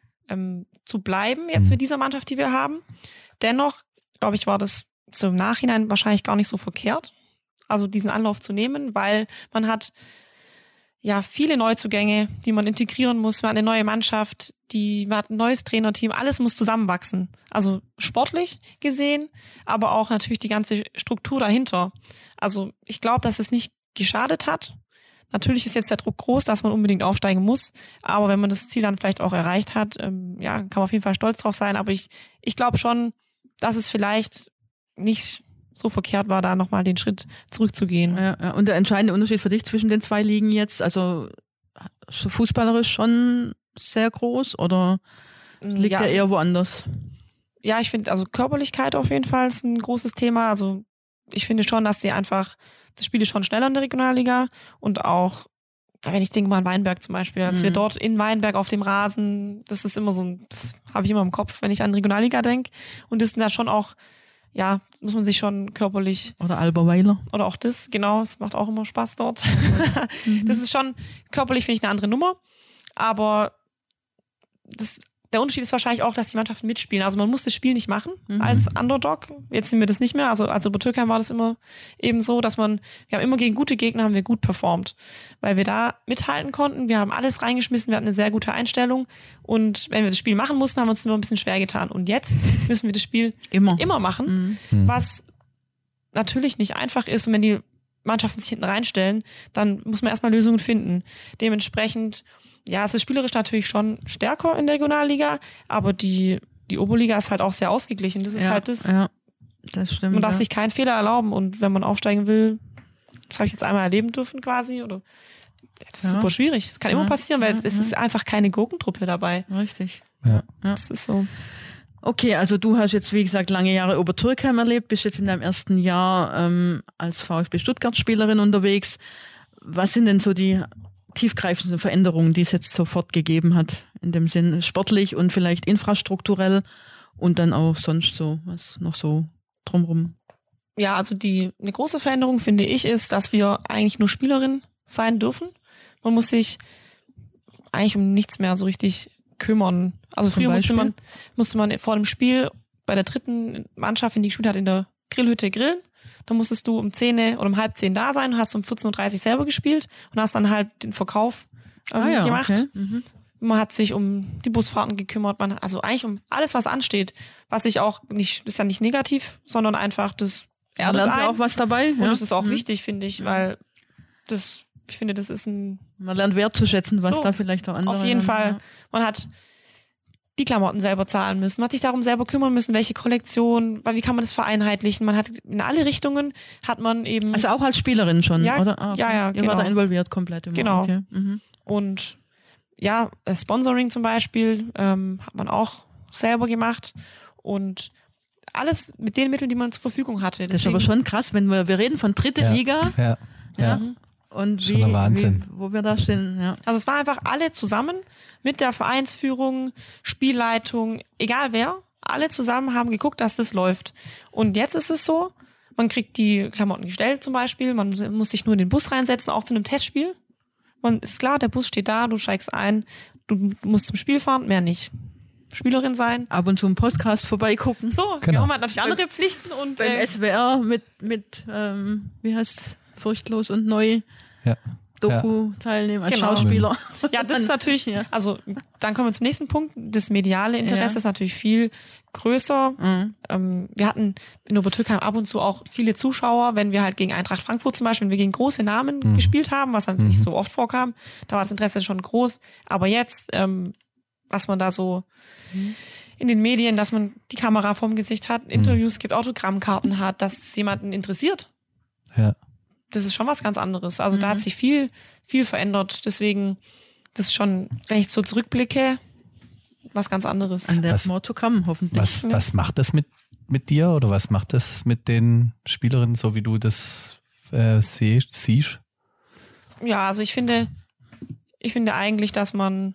zu bleiben, jetzt mit dieser Mannschaft, die wir haben. Dennoch, glaube ich, war das zum Nachhinein wahrscheinlich gar nicht so verkehrt, also diesen Anlauf zu nehmen, weil man hat ja viele Neuzugänge, die man integrieren muss. Man hat eine neue Mannschaft, man hat ein neues Trainerteam, alles muss zusammenwachsen. Also sportlich gesehen, aber auch natürlich die ganze Struktur dahinter. Also ich glaube, dass es nicht geschadet hat. Natürlich ist jetzt der Druck groß, dass man unbedingt aufsteigen muss, aber wenn man das Ziel dann vielleicht auch erreicht hat, kann man auf jeden Fall stolz drauf sein. Aber ich glaube schon, dass es vielleicht nicht so verkehrt war, da nochmal den Schritt zurückzugehen. Ja. Und der entscheidende Unterschied für dich zwischen den zwei Ligen jetzt, also fußballerisch schon sehr groß oder liegt der eher woanders? Ja, ich finde, also Körperlichkeit auf jeden Fall ist ein großes Thema. Also ich finde schon, dass das Spiel ist schon schneller in der Regionalliga und auch, wenn ich denke mal an Weinberg zum Beispiel, als wir dort in Weinberg auf dem Rasen, das ist immer so, das habe ich immer im Kopf, wenn ich an Regionalliga denke. Und das sind da schon auch, ja, muss man sich schon körperlich. Oder Alberweiler. Oder auch das, genau, das macht auch immer Spaß dort. Das ist schon, körperlich finde ich eine andere Nummer. Aber der Unterschied ist wahrscheinlich auch, dass die Mannschaften mitspielen. Also man muss das Spiel nicht machen als Underdog. Jetzt sind wir das nicht mehr. Also Obertürkheim war das immer eben so, dass wir haben immer gegen gute Gegner haben wir gut performt. Weil wir da mithalten konnten. Wir haben alles reingeschmissen. Wir hatten eine sehr gute Einstellung. Und wenn wir das Spiel machen mussten, haben wir uns immer ein bisschen schwer getan. Und jetzt müssen wir das Spiel immer machen. Was natürlich nicht einfach ist. Und wenn die Mannschaften sich hinten reinstellen, dann muss man erstmal Lösungen finden. Dementsprechend, ja, es ist spielerisch natürlich schon stärker in der Regionalliga, aber die Oberliga ist halt auch sehr ausgeglichen. Das ist halt das. Ja, das stimmt. Man darf sich keinen Fehler erlauben und wenn man aufsteigen will, das habe ich jetzt einmal erleben dürfen quasi, oder das ist super schwierig. Das kann immer passieren, weil es ist einfach keine Gurkentruppe dabei. Richtig. Ja. Das ist so. Okay, also du hast jetzt, wie gesagt, lange Jahre Obertürkheim erlebt, bist jetzt in deinem ersten Jahr als VfB Stuttgart-Spielerin unterwegs. Was sind denn so die tiefgreifenden Veränderungen, die es jetzt sofort gegeben hat, in dem Sinn sportlich und vielleicht infrastrukturell und dann auch sonst so, was noch so drumrum? Ja, also eine große Veränderung, finde ich, ist, dass wir eigentlich nur Spielerin sein dürfen. Man muss sich eigentlich um nichts mehr so richtig kümmern. Also früher musste man vor dem Spiel bei der dritten Mannschaft, die gespielt hat, in der Grillhütte grillen. Da musstest du um 10 oder um 9:30 da sein, hast um 14:30 Uhr selber gespielt und hast dann halt den Verkauf gemacht. Okay. Man hat sich um die Busfahrten gekümmert, also eigentlich um alles, was ansteht, was ich auch nicht, das ist ja nicht negativ, sondern einfach das erdet lernt auch was dabei. Und das ist auch wichtig, finde ich, weil ich finde, das ist man lernt wertzuschätzen, was da vielleicht auch andere. Auf jeden Fall. Man hat die Klamotten selber zahlen müssen. Man hat sich darum selber kümmern müssen, welche Kollektion, wie kann man das vereinheitlichen. Man hat in alle Richtungen hat man eben... Also auch als Spielerin schon, ja, oder? Ah, okay. Ja, Ihr war da involviert komplett immer. Genau. Okay. Mhm. Und ja, Sponsoring zum Beispiel hat man auch selber gemacht und alles mit den Mitteln, die man zur Verfügung hatte. Das ist aber schon krass, wenn wir reden von dritte Liga. Ja. Und schon Wahnsinn. Wo wir da stehen. Ja. Also es war einfach alle zusammen mit der Vereinsführung, Spielleitung, egal wer, alle zusammen haben geguckt, dass das läuft. Und jetzt ist es so, man kriegt die Klamotten gestellt zum Beispiel, man muss sich nur in den Bus reinsetzen, auch zu einem Testspiel. Man ist klar, der Bus steht da, du steigst ein, du musst zum Spiel fahren, mehr nicht. Spielerin sein. Ab und zu im Podcast vorbeigucken. So, genau. Man hat natürlich andere Pflichten und beim SWR mit wie heißt's, Furchtlos und Neu Doku teilnehmen als Schauspieler. Ja, das ist natürlich, also dann kommen wir zum nächsten Punkt. Das mediale Interesse ist natürlich viel größer. Wir hatten in Obertürkheim ab und zu auch viele Zuschauer, wenn wir halt gegen Eintracht Frankfurt zum Beispiel, wenn wir gegen große Namen gespielt haben, was dann nicht so oft vorkam, da war das Interesse schon groß. Aber jetzt, was man da so in den Medien, dass man die Kamera vorm Gesicht hat, Interviews gibt, Autogrammkarten hat, dass es jemanden interessiert. Ja. Das ist schon was ganz anderes. Also da hat sich viel, viel verändert. Deswegen, das ist schon, wenn ich so zurückblicke, was ganz anderes. And there's more to come, hoffentlich. Was macht das mit dir oder was macht das mit den Spielerinnen, so wie du das siehst? Ja, also ich finde eigentlich, dass man,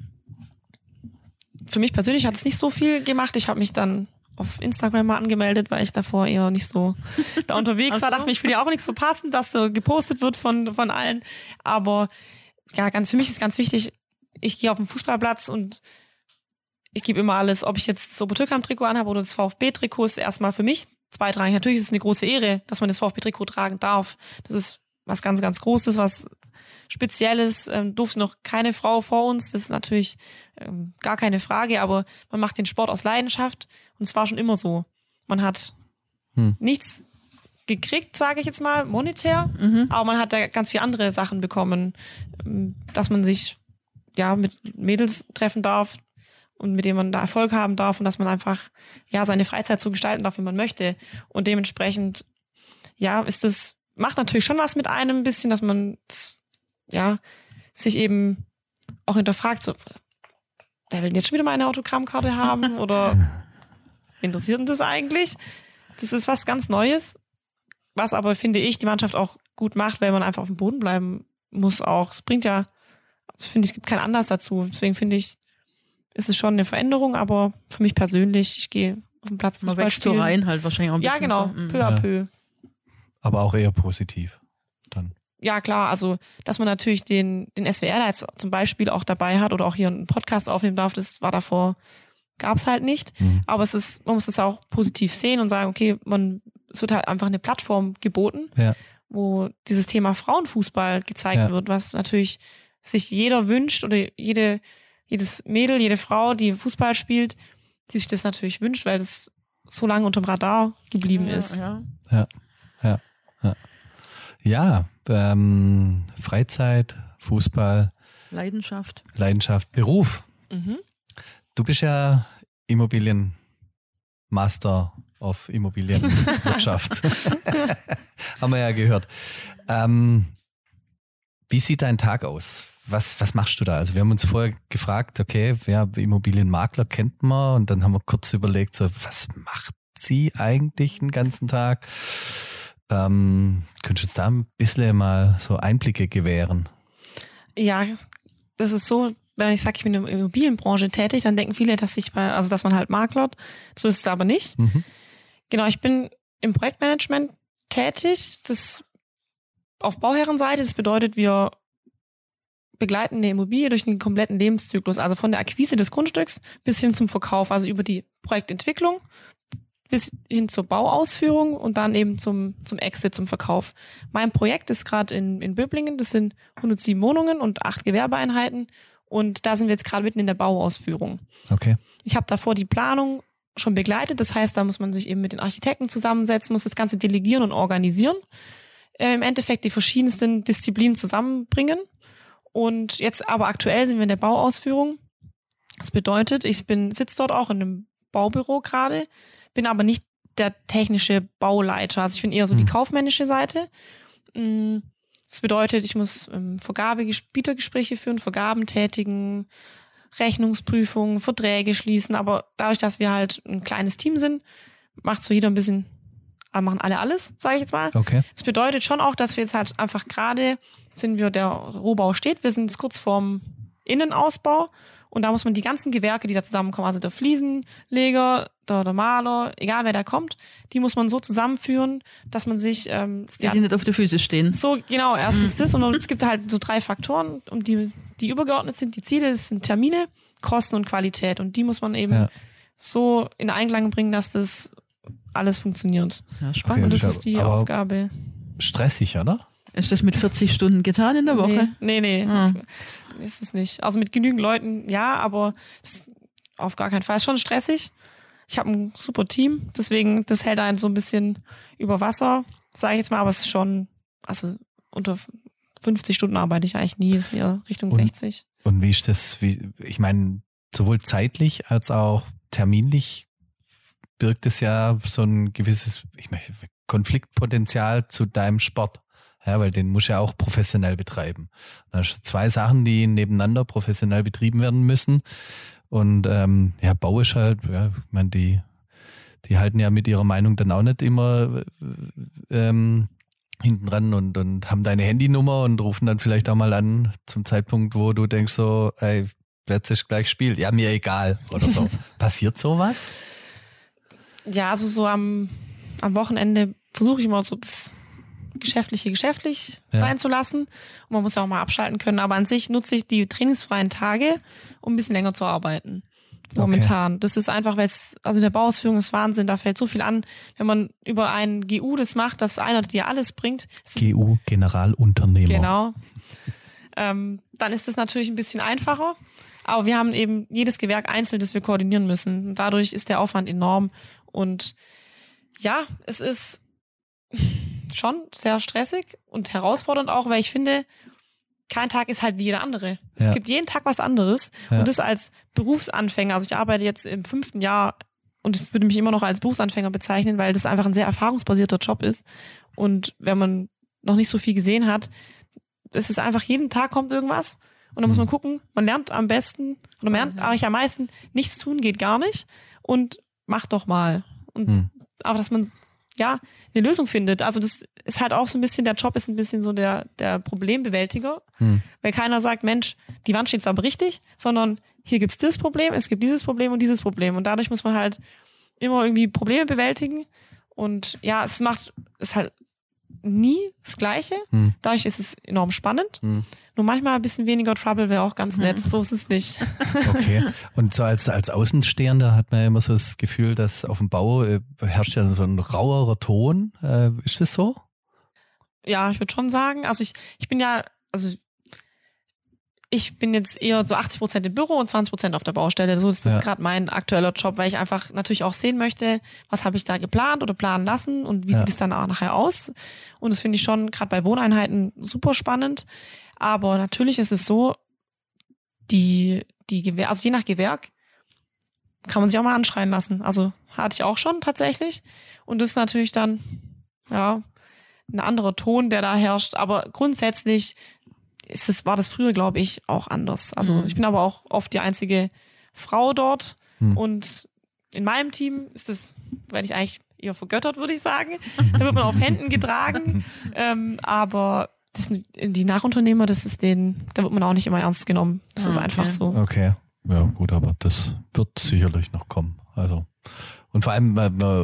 für mich persönlich hat es nicht so viel gemacht. Ich habe mich dann auf Instagram mal angemeldet, weil ich davor eher nicht so da unterwegs war. Dachte mir, ich will ja auch nichts verpassen, dass so gepostet wird von allen. Aber ja, für mich ist ganz wichtig, ich gehe auf den Fußballplatz und ich gebe immer alles, ob ich jetzt das Obertürkheim-Trikot anhabe oder das VfB-Trikot, ist erstmal für mich zweitrangig. Natürlich ist es eine große Ehre, dass man das VfB-Trikot tragen darf. Das ist was ganz, ganz Großes, was Spezielles, durfte noch keine Frau vor uns, das ist natürlich gar keine Frage, aber man macht den Sport aus Leidenschaft und es war schon immer so. Man hat nichts gekriegt, sage ich jetzt mal, monetär, aber man hat da ganz viele andere Sachen bekommen, dass man sich mit Mädels treffen darf und mit denen man da Erfolg haben darf und dass man einfach seine Freizeit so gestalten darf, wie man möchte. Und dementsprechend macht natürlich schon was mit einem ein bisschen, dass man sich eben auch hinterfragt, so, wer will denn jetzt schon wieder meine Autogrammkarte haben oder interessiert denn das eigentlich? Das ist was ganz Neues, was aber, finde ich, die Mannschaft auch gut macht, weil man einfach auf dem Boden bleiben muss auch. Es bringt es gibt keinen Anlass dazu. Deswegen finde ich, ist es schon eine Veränderung, aber für mich persönlich, ich gehe auf den Platz Fußball spielen. Man wächst so rein halt wahrscheinlich auch ein bisschen. Ja, genau, so. peu à peu. Aber auch eher positiv dann. Ja, klar, also, dass man natürlich den SWR da jetzt zum Beispiel auch dabei hat oder auch hier einen Podcast aufnehmen darf, das war davor, gab's halt nicht. Aber man muss das auch positiv sehen und sagen, okay, es wird halt einfach eine Plattform geboten, wo dieses Thema Frauenfußball gezeigt wird, was natürlich sich jeder wünscht oder jedes Mädel, jede Frau, die Fußball spielt, die sich das natürlich wünscht, weil das so lange unterm Radar geblieben ist. Ja, Freizeit, Fußball. Leidenschaft, Beruf. Du bist ja Immobilienmaster auf Immobilienwirtschaft. Haben wir ja gehört. Wie sieht dein Tag aus? Was machst du da? Also wir haben uns vorher gefragt, okay, Immobilienmakler kennt man und dann haben wir kurz überlegt, so, was macht sie eigentlich den ganzen Tag? Könntest du uns da ein bisschen mal so Einblicke gewähren? Ja, das ist so, wenn ich sage, ich bin in der Immobilienbranche tätig, dann denken viele, dass man halt maklert. So ist es aber nicht. Genau, ich bin im Projektmanagement tätig, das auf Bauherrenseite. Das bedeutet, wir begleiten eine Immobilie durch den kompletten Lebenszyklus, also von der Akquise des Grundstücks bis hin zum Verkauf, also über die Projektentwicklung bis hin zur Bauausführung und dann eben zum Exit, zum Verkauf. Mein Projekt ist gerade in Böblingen, das sind 107 Wohnungen und 8 Gewerbeeinheiten und da sind wir jetzt gerade mitten in der Bauausführung. Okay. Ich habe davor die Planung schon begleitet, das heißt, da muss man sich eben mit den Architekten zusammensetzen, muss das Ganze delegieren und organisieren, im Endeffekt die verschiedensten Disziplinen zusammenbringen und jetzt aber aktuell sind wir in der Bauausführung Das bedeutet, ich sitze dort auch in einem Baubüro gerade, bin aber nicht der technische Bauleiter. Also ich bin eher so die kaufmännische Seite. Das bedeutet, ich muss Bietergespräche führen, Vergaben tätigen, Rechnungsprüfungen, Verträge schließen. Aber dadurch, dass wir halt ein kleines Team sind, macht so jeder ein bisschen, machen alle alles, sage ich jetzt mal. Okay. Das bedeutet schon auch, dass wir jetzt halt einfach gerade der Rohbau steht, wir sind jetzt kurz vorm Innenausbau und da muss man die ganzen Gewerke, die da zusammenkommen, also der Fliesenleger, der Maler, egal wer da kommt, die muss man so zusammenführen, dass man sich die nicht auf der Füße stehen. So, genau, erstens das und es gibt halt so 3 Faktoren, die übergeordnet sind, die Ziele, das sind Termine, Kosten und Qualität und die muss man eben so in Einklang bringen, dass das alles funktioniert. Ja, spannend. Und das ist die Aufgabe. Stressig, oder? Ist das mit 40 Stunden getan in der Woche? Nee. Ist es nicht. Also mit genügend Leuten, ja, aber das auf gar keinen Fall. Ist schon stressig. Ich habe ein super Team, deswegen, das hält einen so ein bisschen über Wasser, sage ich jetzt mal, aber es ist schon, also unter 50 Stunden arbeite ich eigentlich nie, ist eher Richtung 60. Und wie ist das, ich meine, sowohl zeitlich als auch terminlich birgt es ja so ein gewisses Konfliktpotenzial zu deinem Sport. Ja, weil den musst du ja auch professionell betreiben. Da hast du 2 Sachen, die nebeneinander professionell betrieben werden müssen. Und Bau ist halt, ich meine, die halten ja mit ihrer Meinung dann auch nicht immer hinten dran und haben deine Handynummer und rufen dann vielleicht auch mal an zum Zeitpunkt, wo du denkst so, ey, wer jetzt gleich spielt? Ja, mir egal oder so. Passiert sowas? Ja, also so am Wochenende versuche ich immer so das geschäftlich sein zu lassen. Und man muss ja auch mal abschalten können. Aber an sich nutze ich die trainingsfreien Tage, um ein bisschen länger zu arbeiten. Momentan. Okay. Das ist einfach, weil also in der Bauausführung ist Wahnsinn, da fällt so viel an. Wenn man über ein GU das macht, dass einer dir alles bringt. GU, Generalunternehmer. Genau. Dann ist das natürlich ein bisschen einfacher. Aber wir haben eben jedes Gewerk einzeln, das wir koordinieren müssen. Und dadurch ist der Aufwand enorm. Und ja, es ist schon sehr stressig und herausfordernd auch, weil ich finde, kein Tag ist halt wie jeder andere. Es gibt jeden Tag was anderes. Ja. Und das als Berufsanfänger, also ich arbeite jetzt im 5. Jahr und würde mich immer noch als Berufsanfänger bezeichnen, weil das einfach ein sehr erfahrungsbasierter Job ist. Und wenn man noch nicht so viel gesehen hat, es ist einfach, jeden Tag kommt irgendwas. Und dann muss man gucken, man lernt am besten, oder man lernt eigentlich am meisten, nichts tun geht gar nicht. Und mach doch mal. Und aber dass man eine Lösung findet. Also das ist halt auch so ein bisschen, der Job ist ein bisschen so der Problembewältiger, weil keiner sagt, Mensch, die Wand steht aber richtig, sondern hier gibt's das Problem, es gibt dieses Problem und dieses Problem. Und dadurch muss man halt immer irgendwie Probleme bewältigen. Und ja, es ist halt nie das Gleiche. Dadurch ist es enorm spannend. Nur manchmal ein bisschen weniger Trouble wäre auch ganz nett. So ist es nicht. Okay. Und so als Außenstehender hat man ja immer so das Gefühl, dass auf dem Bau herrscht ja so ein rauerer Ton. Ist das so? Ja, ich würde schon sagen. Also ich bin jetzt eher so 80% im Büro und 20% auf der Baustelle. So ist das gerade mein aktueller Job, weil ich einfach natürlich auch sehen möchte, was habe ich da geplant oder planen lassen und wie sieht es dann auch nachher aus. Und das finde ich schon gerade bei Wohneinheiten super spannend. Aber natürlich ist es so, also je nach Gewerk kann man sich auch mal anschreien lassen. Also hatte ich auch schon tatsächlich. Und das ist natürlich dann ein anderer Ton, der da herrscht. Aber grundsätzlich war das früher, glaube ich, auch anders. Also ich bin aber auch oft die einzige Frau dort und in meinem Team werde ich eigentlich eher vergöttert, würde ich sagen. Da wird man auf Händen getragen, aber die Nachunternehmer, da wird man auch nicht immer ernst genommen. Das ist einfach so. Okay, ja gut, aber das wird sicherlich noch kommen. Also und vor allem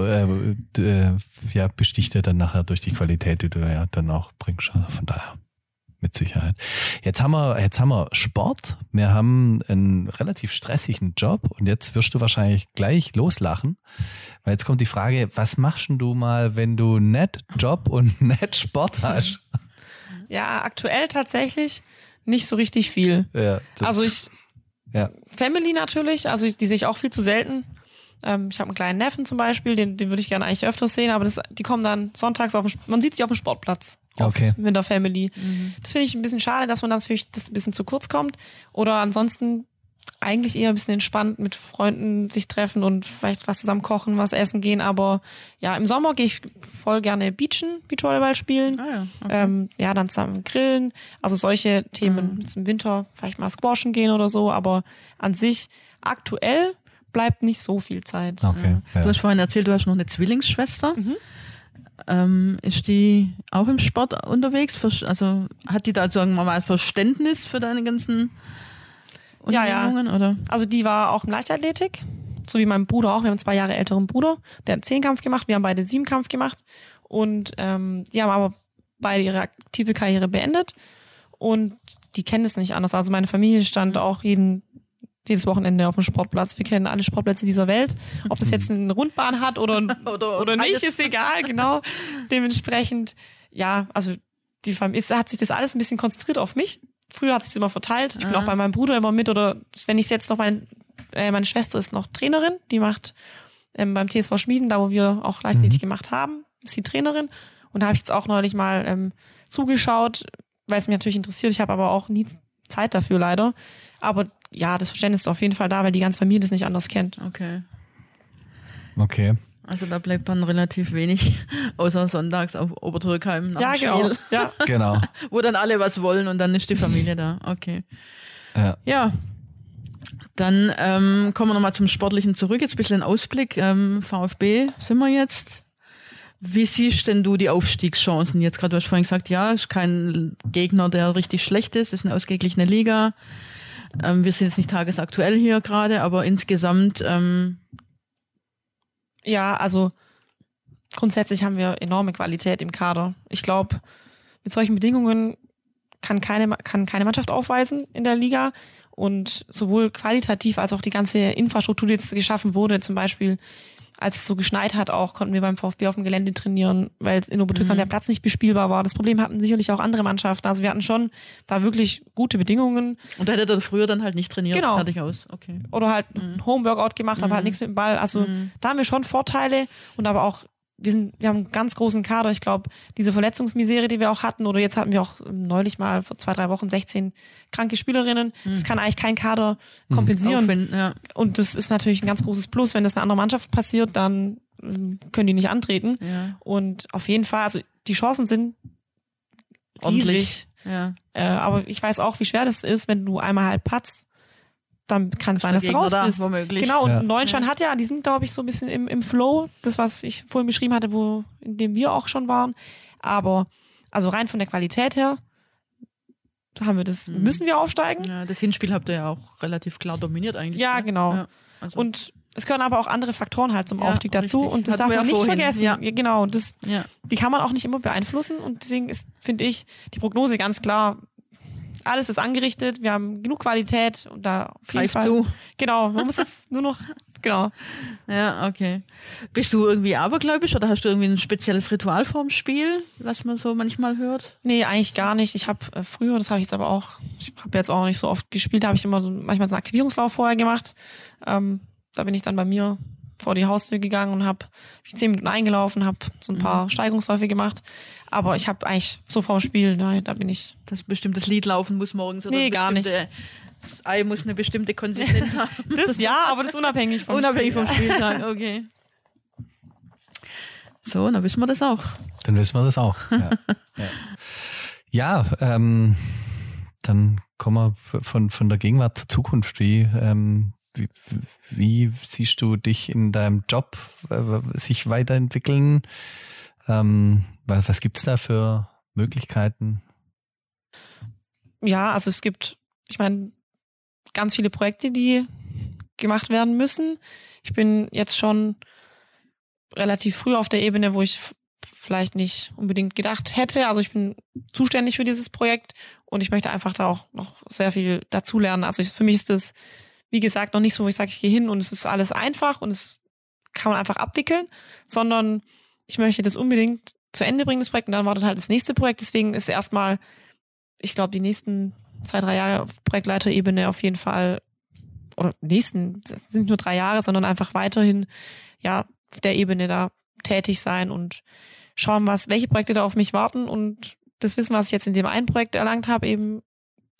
besticht er dann nachher durch die Qualität, die du ja dann auch bringst. Also von daher. Mit Sicherheit. Jetzt haben wir Sport. Wir haben einen relativ stressigen Job und jetzt wirst du wahrscheinlich gleich loslachen, weil jetzt kommt die Frage, was machst du mal, wenn du nicht Job und nicht Sport hast? Ja, aktuell tatsächlich nicht so richtig viel. Ja, also Family natürlich, also die sehe ich auch viel zu selten. Ich habe einen kleinen Neffen zum Beispiel, den würde ich gerne eigentlich öfters sehen, aber die kommen dann sonntags man sieht sich auf dem Sportplatz. Okay. Mit der Family. Das finde ich ein bisschen schade, dass man natürlich das ein bisschen zu kurz kommt. Oder ansonsten eigentlich eher ein bisschen entspannt mit Freunden sich treffen und vielleicht was zusammen kochen, was essen gehen. Aber ja, im Sommer gehe ich voll gerne Beachvolleyball spielen. Ah, ja. Okay. Dann zusammen grillen. Also solche Themen. Jetzt im Winter vielleicht mal squashen gehen oder so. Aber an sich aktuell bleibt nicht so viel Zeit. Okay. Ja. Du hast vorhin erzählt, du hast noch eine Zwillingsschwester. Ist die auch im Sport unterwegs? Also hat die da, sagen wir mal, Verständnis für deine ganzen Unternehmungen? Ja. Oder? Also die war auch im Leichtathletik, so wie mein Bruder auch. Wir haben einen 2 Jahre älteren Bruder, der hat 10-Kampf gemacht, wir haben beide 7-Kampf gemacht. Und die haben aber beide ihre aktive Karriere beendet. Und die kennen es nicht anders. Also meine Familie stand auch jedes Wochenende auf dem Sportplatz. Wir kennen alle Sportplätze dieser Welt. Ob das jetzt eine Rundbahn hat oder nicht, ist egal, genau. Dementsprechend, ja, also die Familie hat sich das alles ein bisschen konzentriert auf mich. Früher hat sich das immer verteilt. Ich bin auch bei meinem Bruder immer mit, oder wenn ich jetzt noch meine Schwester ist noch Trainerin, die macht beim TSV Schmieden, da wo wir auch Leichtathletik gemacht haben, ist die Trainerin. Und da habe ich jetzt auch neulich mal zugeschaut, weil es mich natürlich interessiert. Ich habe aber auch nie Zeit dafür leider. Aber ja, das Verständnis ist auf jeden Fall da, weil die ganze Familie das nicht anders kennt. Okay. Also da bleibt dann relativ wenig, außer sonntags auf Obertürkheim nach dem Spiel. Ja, genau. Wo dann alle was wollen und dann ist die Familie da. Okay. Ja. Dann kommen wir nochmal zum Sportlichen zurück. Jetzt ein bisschen ein Ausblick. VfB sind wir jetzt. Wie siehst denn du die Aufstiegschancen jetzt gerade? Du hast vorhin gesagt, ja, ist kein Gegner, der richtig schlecht ist eine ausgeglichene Liga. Wir sind jetzt nicht tagesaktuell hier gerade, aber insgesamt... Ja, also grundsätzlich haben wir enorme Qualität im Kader. Ich glaube, mit solchen Bedingungen kann keine Mannschaft aufweisen in der Liga. Und sowohl qualitativ als auch die ganze Infrastruktur, die jetzt geschaffen wurde, zum Beispiel als es so geschneit hat auch, konnten wir beim VfB auf dem Gelände trainieren, weil in Obertürkheim der Platz nicht bespielbar war. Das Problem hatten sicherlich auch andere Mannschaften. Also wir hatten schon da wirklich gute Bedingungen. Und da hätte er früher dann halt nicht trainiert, genau. Fertig aus. Okay. Oder halt ein Homeworkout gemacht, aber halt nichts mit dem Ball. Also da haben wir schon Vorteile und aber auch wir haben einen ganz großen Kader. Ich glaube, diese Verletzungsmisere, die wir auch hatten, oder jetzt hatten wir auch neulich mal vor 2-3 Wochen 16 kranke Spielerinnen. Das kann eigentlich kein Kader kompensieren. Aufwinden, ja. Und das ist natürlich ein ganz großes Plus. Wenn das einer anderen Mannschaft passiert, dann können die nicht antreten. Ja. Und auf jeden Fall, also die Chancen sind Ordentlich. riesig. Ja. Aber ich weiß auch, wie schwer das ist, wenn du einmal halt patzt. Dann kann es sein, dass du raus bist. Womöglich. Genau, und Neuenstein hat die sind, glaube ich, so ein bisschen im Flow, das, was ich vorhin beschrieben hatte, in dem wir auch schon waren. Aber also rein von der Qualität her haben wir das, müssen wir aufsteigen. Ja, das Hinspiel habt ihr ja auch relativ klar dominiert eigentlich. Ja, ne? genau. Ja, also. Und es gehören aber auch andere Faktoren halt zum Aufstieg dazu. Richtig. Und das Hatten darf man wir nicht vorhin. vergessen. Ja. Genau, Ja. die kann man auch nicht immer beeinflussen. Und deswegen ist, finde ich, die Prognose ganz klar, alles ist angerichtet, wir haben genug Qualität und da auf jeden Greif Fall. zu. Genau, man muss jetzt nur noch, genau. Ja, okay. Bist du irgendwie abergläubisch oder hast du irgendwie ein spezielles Ritual vorm Spiel, was man so manchmal hört? Nee, eigentlich gar nicht. Ich habe früher, das habe ich jetzt aber auch, ich habe jetzt auch nicht so oft gespielt, da habe ich immer manchmal so einen Aktivierungslauf vorher gemacht. Da bin ich dann bei mir vor die Haustür gegangen und habe 10 Minuten eingelaufen, habe so ein paar Steigungsläufe gemacht. Aber ich habe eigentlich so vorm Spiel, nein, da bin ich. Das bestimmtes Lied laufen muss morgens oder Nee, gar nicht. Das Ei muss eine bestimmte Konsistenz haben. Das ja, aber das ist unabhängig vom Unabhängig Spiel. vom Spieltag, okay. So, dann wissen wir das auch. Dann wissen wir das auch. Ja, dann kommen wir von der Gegenwart zur Zukunft. Wie siehst du dich in deinem Job sich weiterentwickeln? Was gibt's da für Möglichkeiten? Ja, also es gibt, ich meine, ganz viele Projekte, die gemacht werden müssen. Ich bin jetzt schon relativ früh auf der Ebene, wo ich vielleicht nicht unbedingt gedacht hätte. Also ich bin zuständig für dieses Projekt und ich möchte einfach da auch noch sehr viel dazulernen. Also für mich ist das, wie gesagt, noch nicht so, wo ich sage, ich gehe hin und es ist alles einfach und es kann man einfach abwickeln, sondern ich möchte das unbedingt zu Ende bringen, das Projekt, und dann wartet halt das nächste Projekt. Deswegen ist erstmal, ich glaube, die nächsten 2-3 Jahre auf Projektleiterebene auf jeden Fall, oder das sind nur 3 Jahre, sondern einfach weiterhin, ja, auf der Ebene da tätig sein und schauen, welche Projekte da auf mich warten und das Wissen, was ich jetzt in dem einen Projekt erlangt habe, eben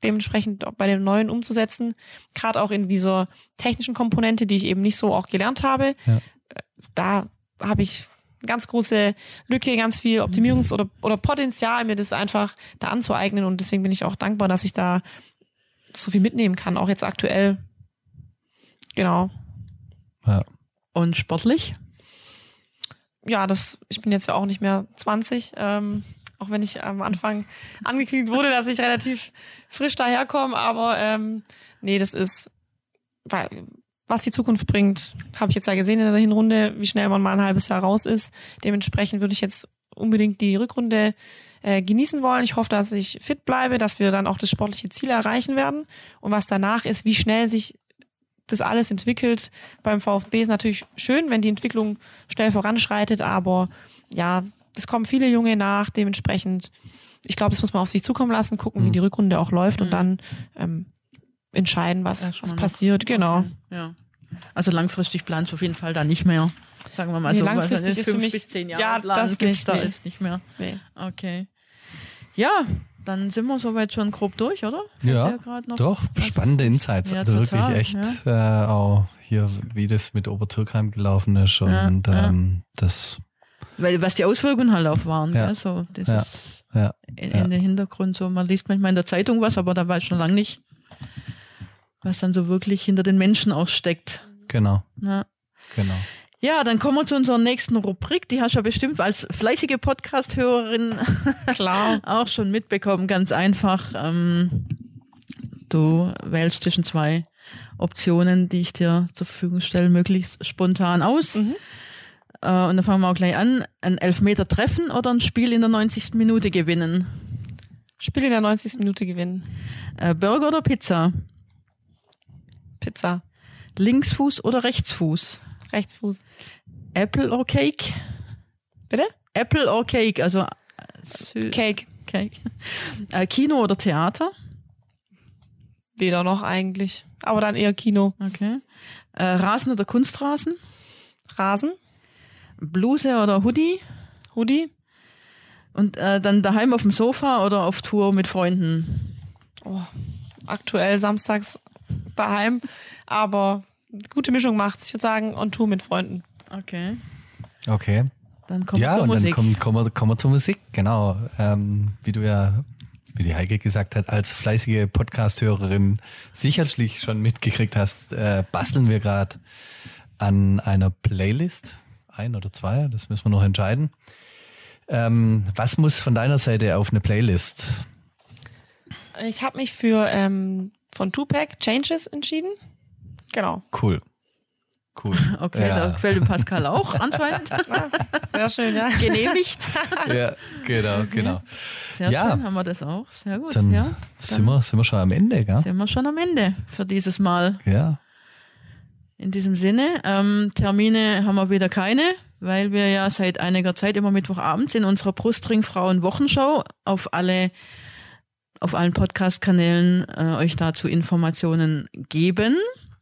dementsprechend bei dem Neuen umzusetzen. Gerade auch in dieser technischen Komponente, die ich eben nicht so auch gelernt habe. Ja. Da habe ich ganz große Lücke, ganz viel Optimierungs- oder Potenzial, mir das einfach da anzueignen. Und deswegen bin ich auch dankbar, dass ich da so viel mitnehmen kann, auch jetzt aktuell. Genau. Ja. Und sportlich? Ja, ich bin jetzt ja auch nicht mehr 20, auch wenn ich am Anfang angekündigt wurde, dass ich relativ frisch daherkomme, aber nee, das ist, was die Zukunft bringt, habe ich jetzt ja gesehen in der Hinrunde, wie schnell man mal ein halbes Jahr raus ist. Dementsprechend würde ich jetzt unbedingt die Rückrunde genießen wollen. Ich hoffe, dass ich fit bleibe, dass wir dann auch das sportliche Ziel erreichen werden. Und was danach ist, wie schnell sich das alles entwickelt beim VfB, ist natürlich schön, wenn die Entwicklung schnell voranschreitet, aber ja, es kommen viele Junge nach, dementsprechend, ich glaube, das muss man auf sich zukommen lassen, gucken, wie die Rückrunde auch läuft und dann entscheiden, was passiert. Genau. Okay. Ja. Also langfristig planst du auf jeden Fall da nicht mehr. Sagen wir mal so. Langfristig ist für 5 mich, bis 10 Jahre ja, Plan das gibt's nicht, da nee. jetzt nicht mehr. Nee. Okay. Ja, dann sind wir soweit schon grob durch, oder? Ja, Fällt dir grad noch doch, was? spannende Insights. Ja, Also total, wirklich echt auch hier, wie das mit Obertürkheim gelaufen ist und das. Weil was die Auswirkungen halt auch waren. Ja. Also das ist Ja. in den Hintergrund so. Man liest manchmal in der Zeitung was, aber da weiß schon lange nicht, was dann so wirklich hinter den Menschen auch steckt. Genau. Ja. Genau. Ja, dann kommen wir zu unserer nächsten Rubrik. Die hast du ja bestimmt als fleißige Podcast-Hörerin Klar. auch schon mitbekommen. Ganz einfach. Du wählst zwischen 2 Optionen, die ich dir zur Verfügung stelle, möglichst spontan aus. Und dann fangen wir auch gleich an. Ein Elfmeter treffen oder ein Spiel in der 90. Minute gewinnen? Spiel in der 90. Minute gewinnen. Burger oder Pizza? Pizza. Linksfuß oder Rechtsfuß? Rechtsfuß. Apple or Cake? Bitte? Apple or Cake, also Cake. Cake. Kino oder Theater? Weder noch eigentlich. Aber dann eher Kino. Okay. Rasen oder Kunstrasen? Rasen. Bluse oder Hoodie? Hoodie. Und dann daheim auf dem Sofa oder auf Tour mit Freunden? Oh, aktuell samstags daheim. Aber gute Mischung macht's. Ich würde sagen, on Tour mit Freunden. Okay. Okay. Dann kommt Ja, zur und Musik. dann kommen wir zur Musik, genau. Wie die Heike gesagt hat, als fleißige Podcast-Hörerin sicherlich schon mitgekriegt hast, basteln wir gerade an einer Playlist. 1 oder 2, das müssen wir noch entscheiden. Was muss von deiner Seite auf eine Playlist? Ich habe mich für von Tupac Changes entschieden. Genau. Cool. Okay, Ja. da gefällt dem Pascal auch anscheinend. Sehr schön, ja. Genehmigt. Ja, genau. Sehr Ja. schön, haben wir das auch. Sehr gut. Dann ja. sind wir schon am Ende, gell? Sind wir schon am Ende für dieses Mal. Ja. In diesem Sinne, Termine haben wir wieder keine, weil wir ja seit einiger Zeit immer Mittwochabends in unserer Brustring-Frauen-Wochenschau auf allen Podcast-Kanälen euch dazu Informationen geben.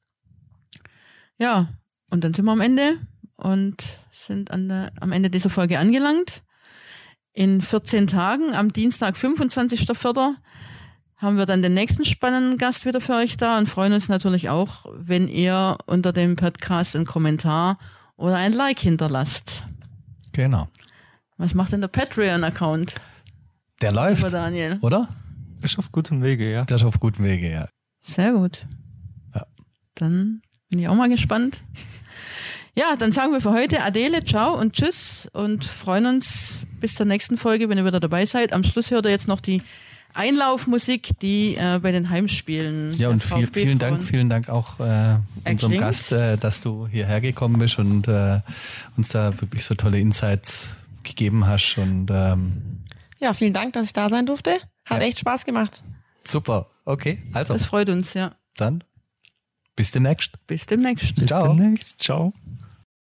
Ja, und dann sind wir am Ende und sind am Ende dieser Folge angelangt. In 14 Tagen, am Dienstag, 25.04., haben wir dann den nächsten spannenden Gast wieder für euch da und freuen uns natürlich auch, wenn ihr unter dem Podcast einen Kommentar oder ein Like hinterlasst. Genau. Was macht denn der Patreon-Account, Der läuft, lieber Daniel? oder? Ist auf gutem Wege, ja. Der ist auf gutem Wege, ja. Sehr gut. Ja. Dann bin ich auch mal gespannt. Ja, dann sagen wir für heute Adele, ciao und tschüss und freuen uns bis zur nächsten Folge, wenn ihr wieder dabei seid. Am Schluss hört ihr jetzt noch die Einlaufmusik, die bei den Heimspielen. Ja, und der vielen VfB-Frauen Dank auch unserem erklingt. Gast, dass du hierher gekommen bist und uns da wirklich so tolle Insights gegeben hast. Und Ja, vielen Dank, dass ich da sein durfte. Hat Ja. echt Spaß gemacht. super, okay, also Das freut uns, ja. dann bis demnächst. Bis demnächst. Bis Ciao. demnächst. Ciao.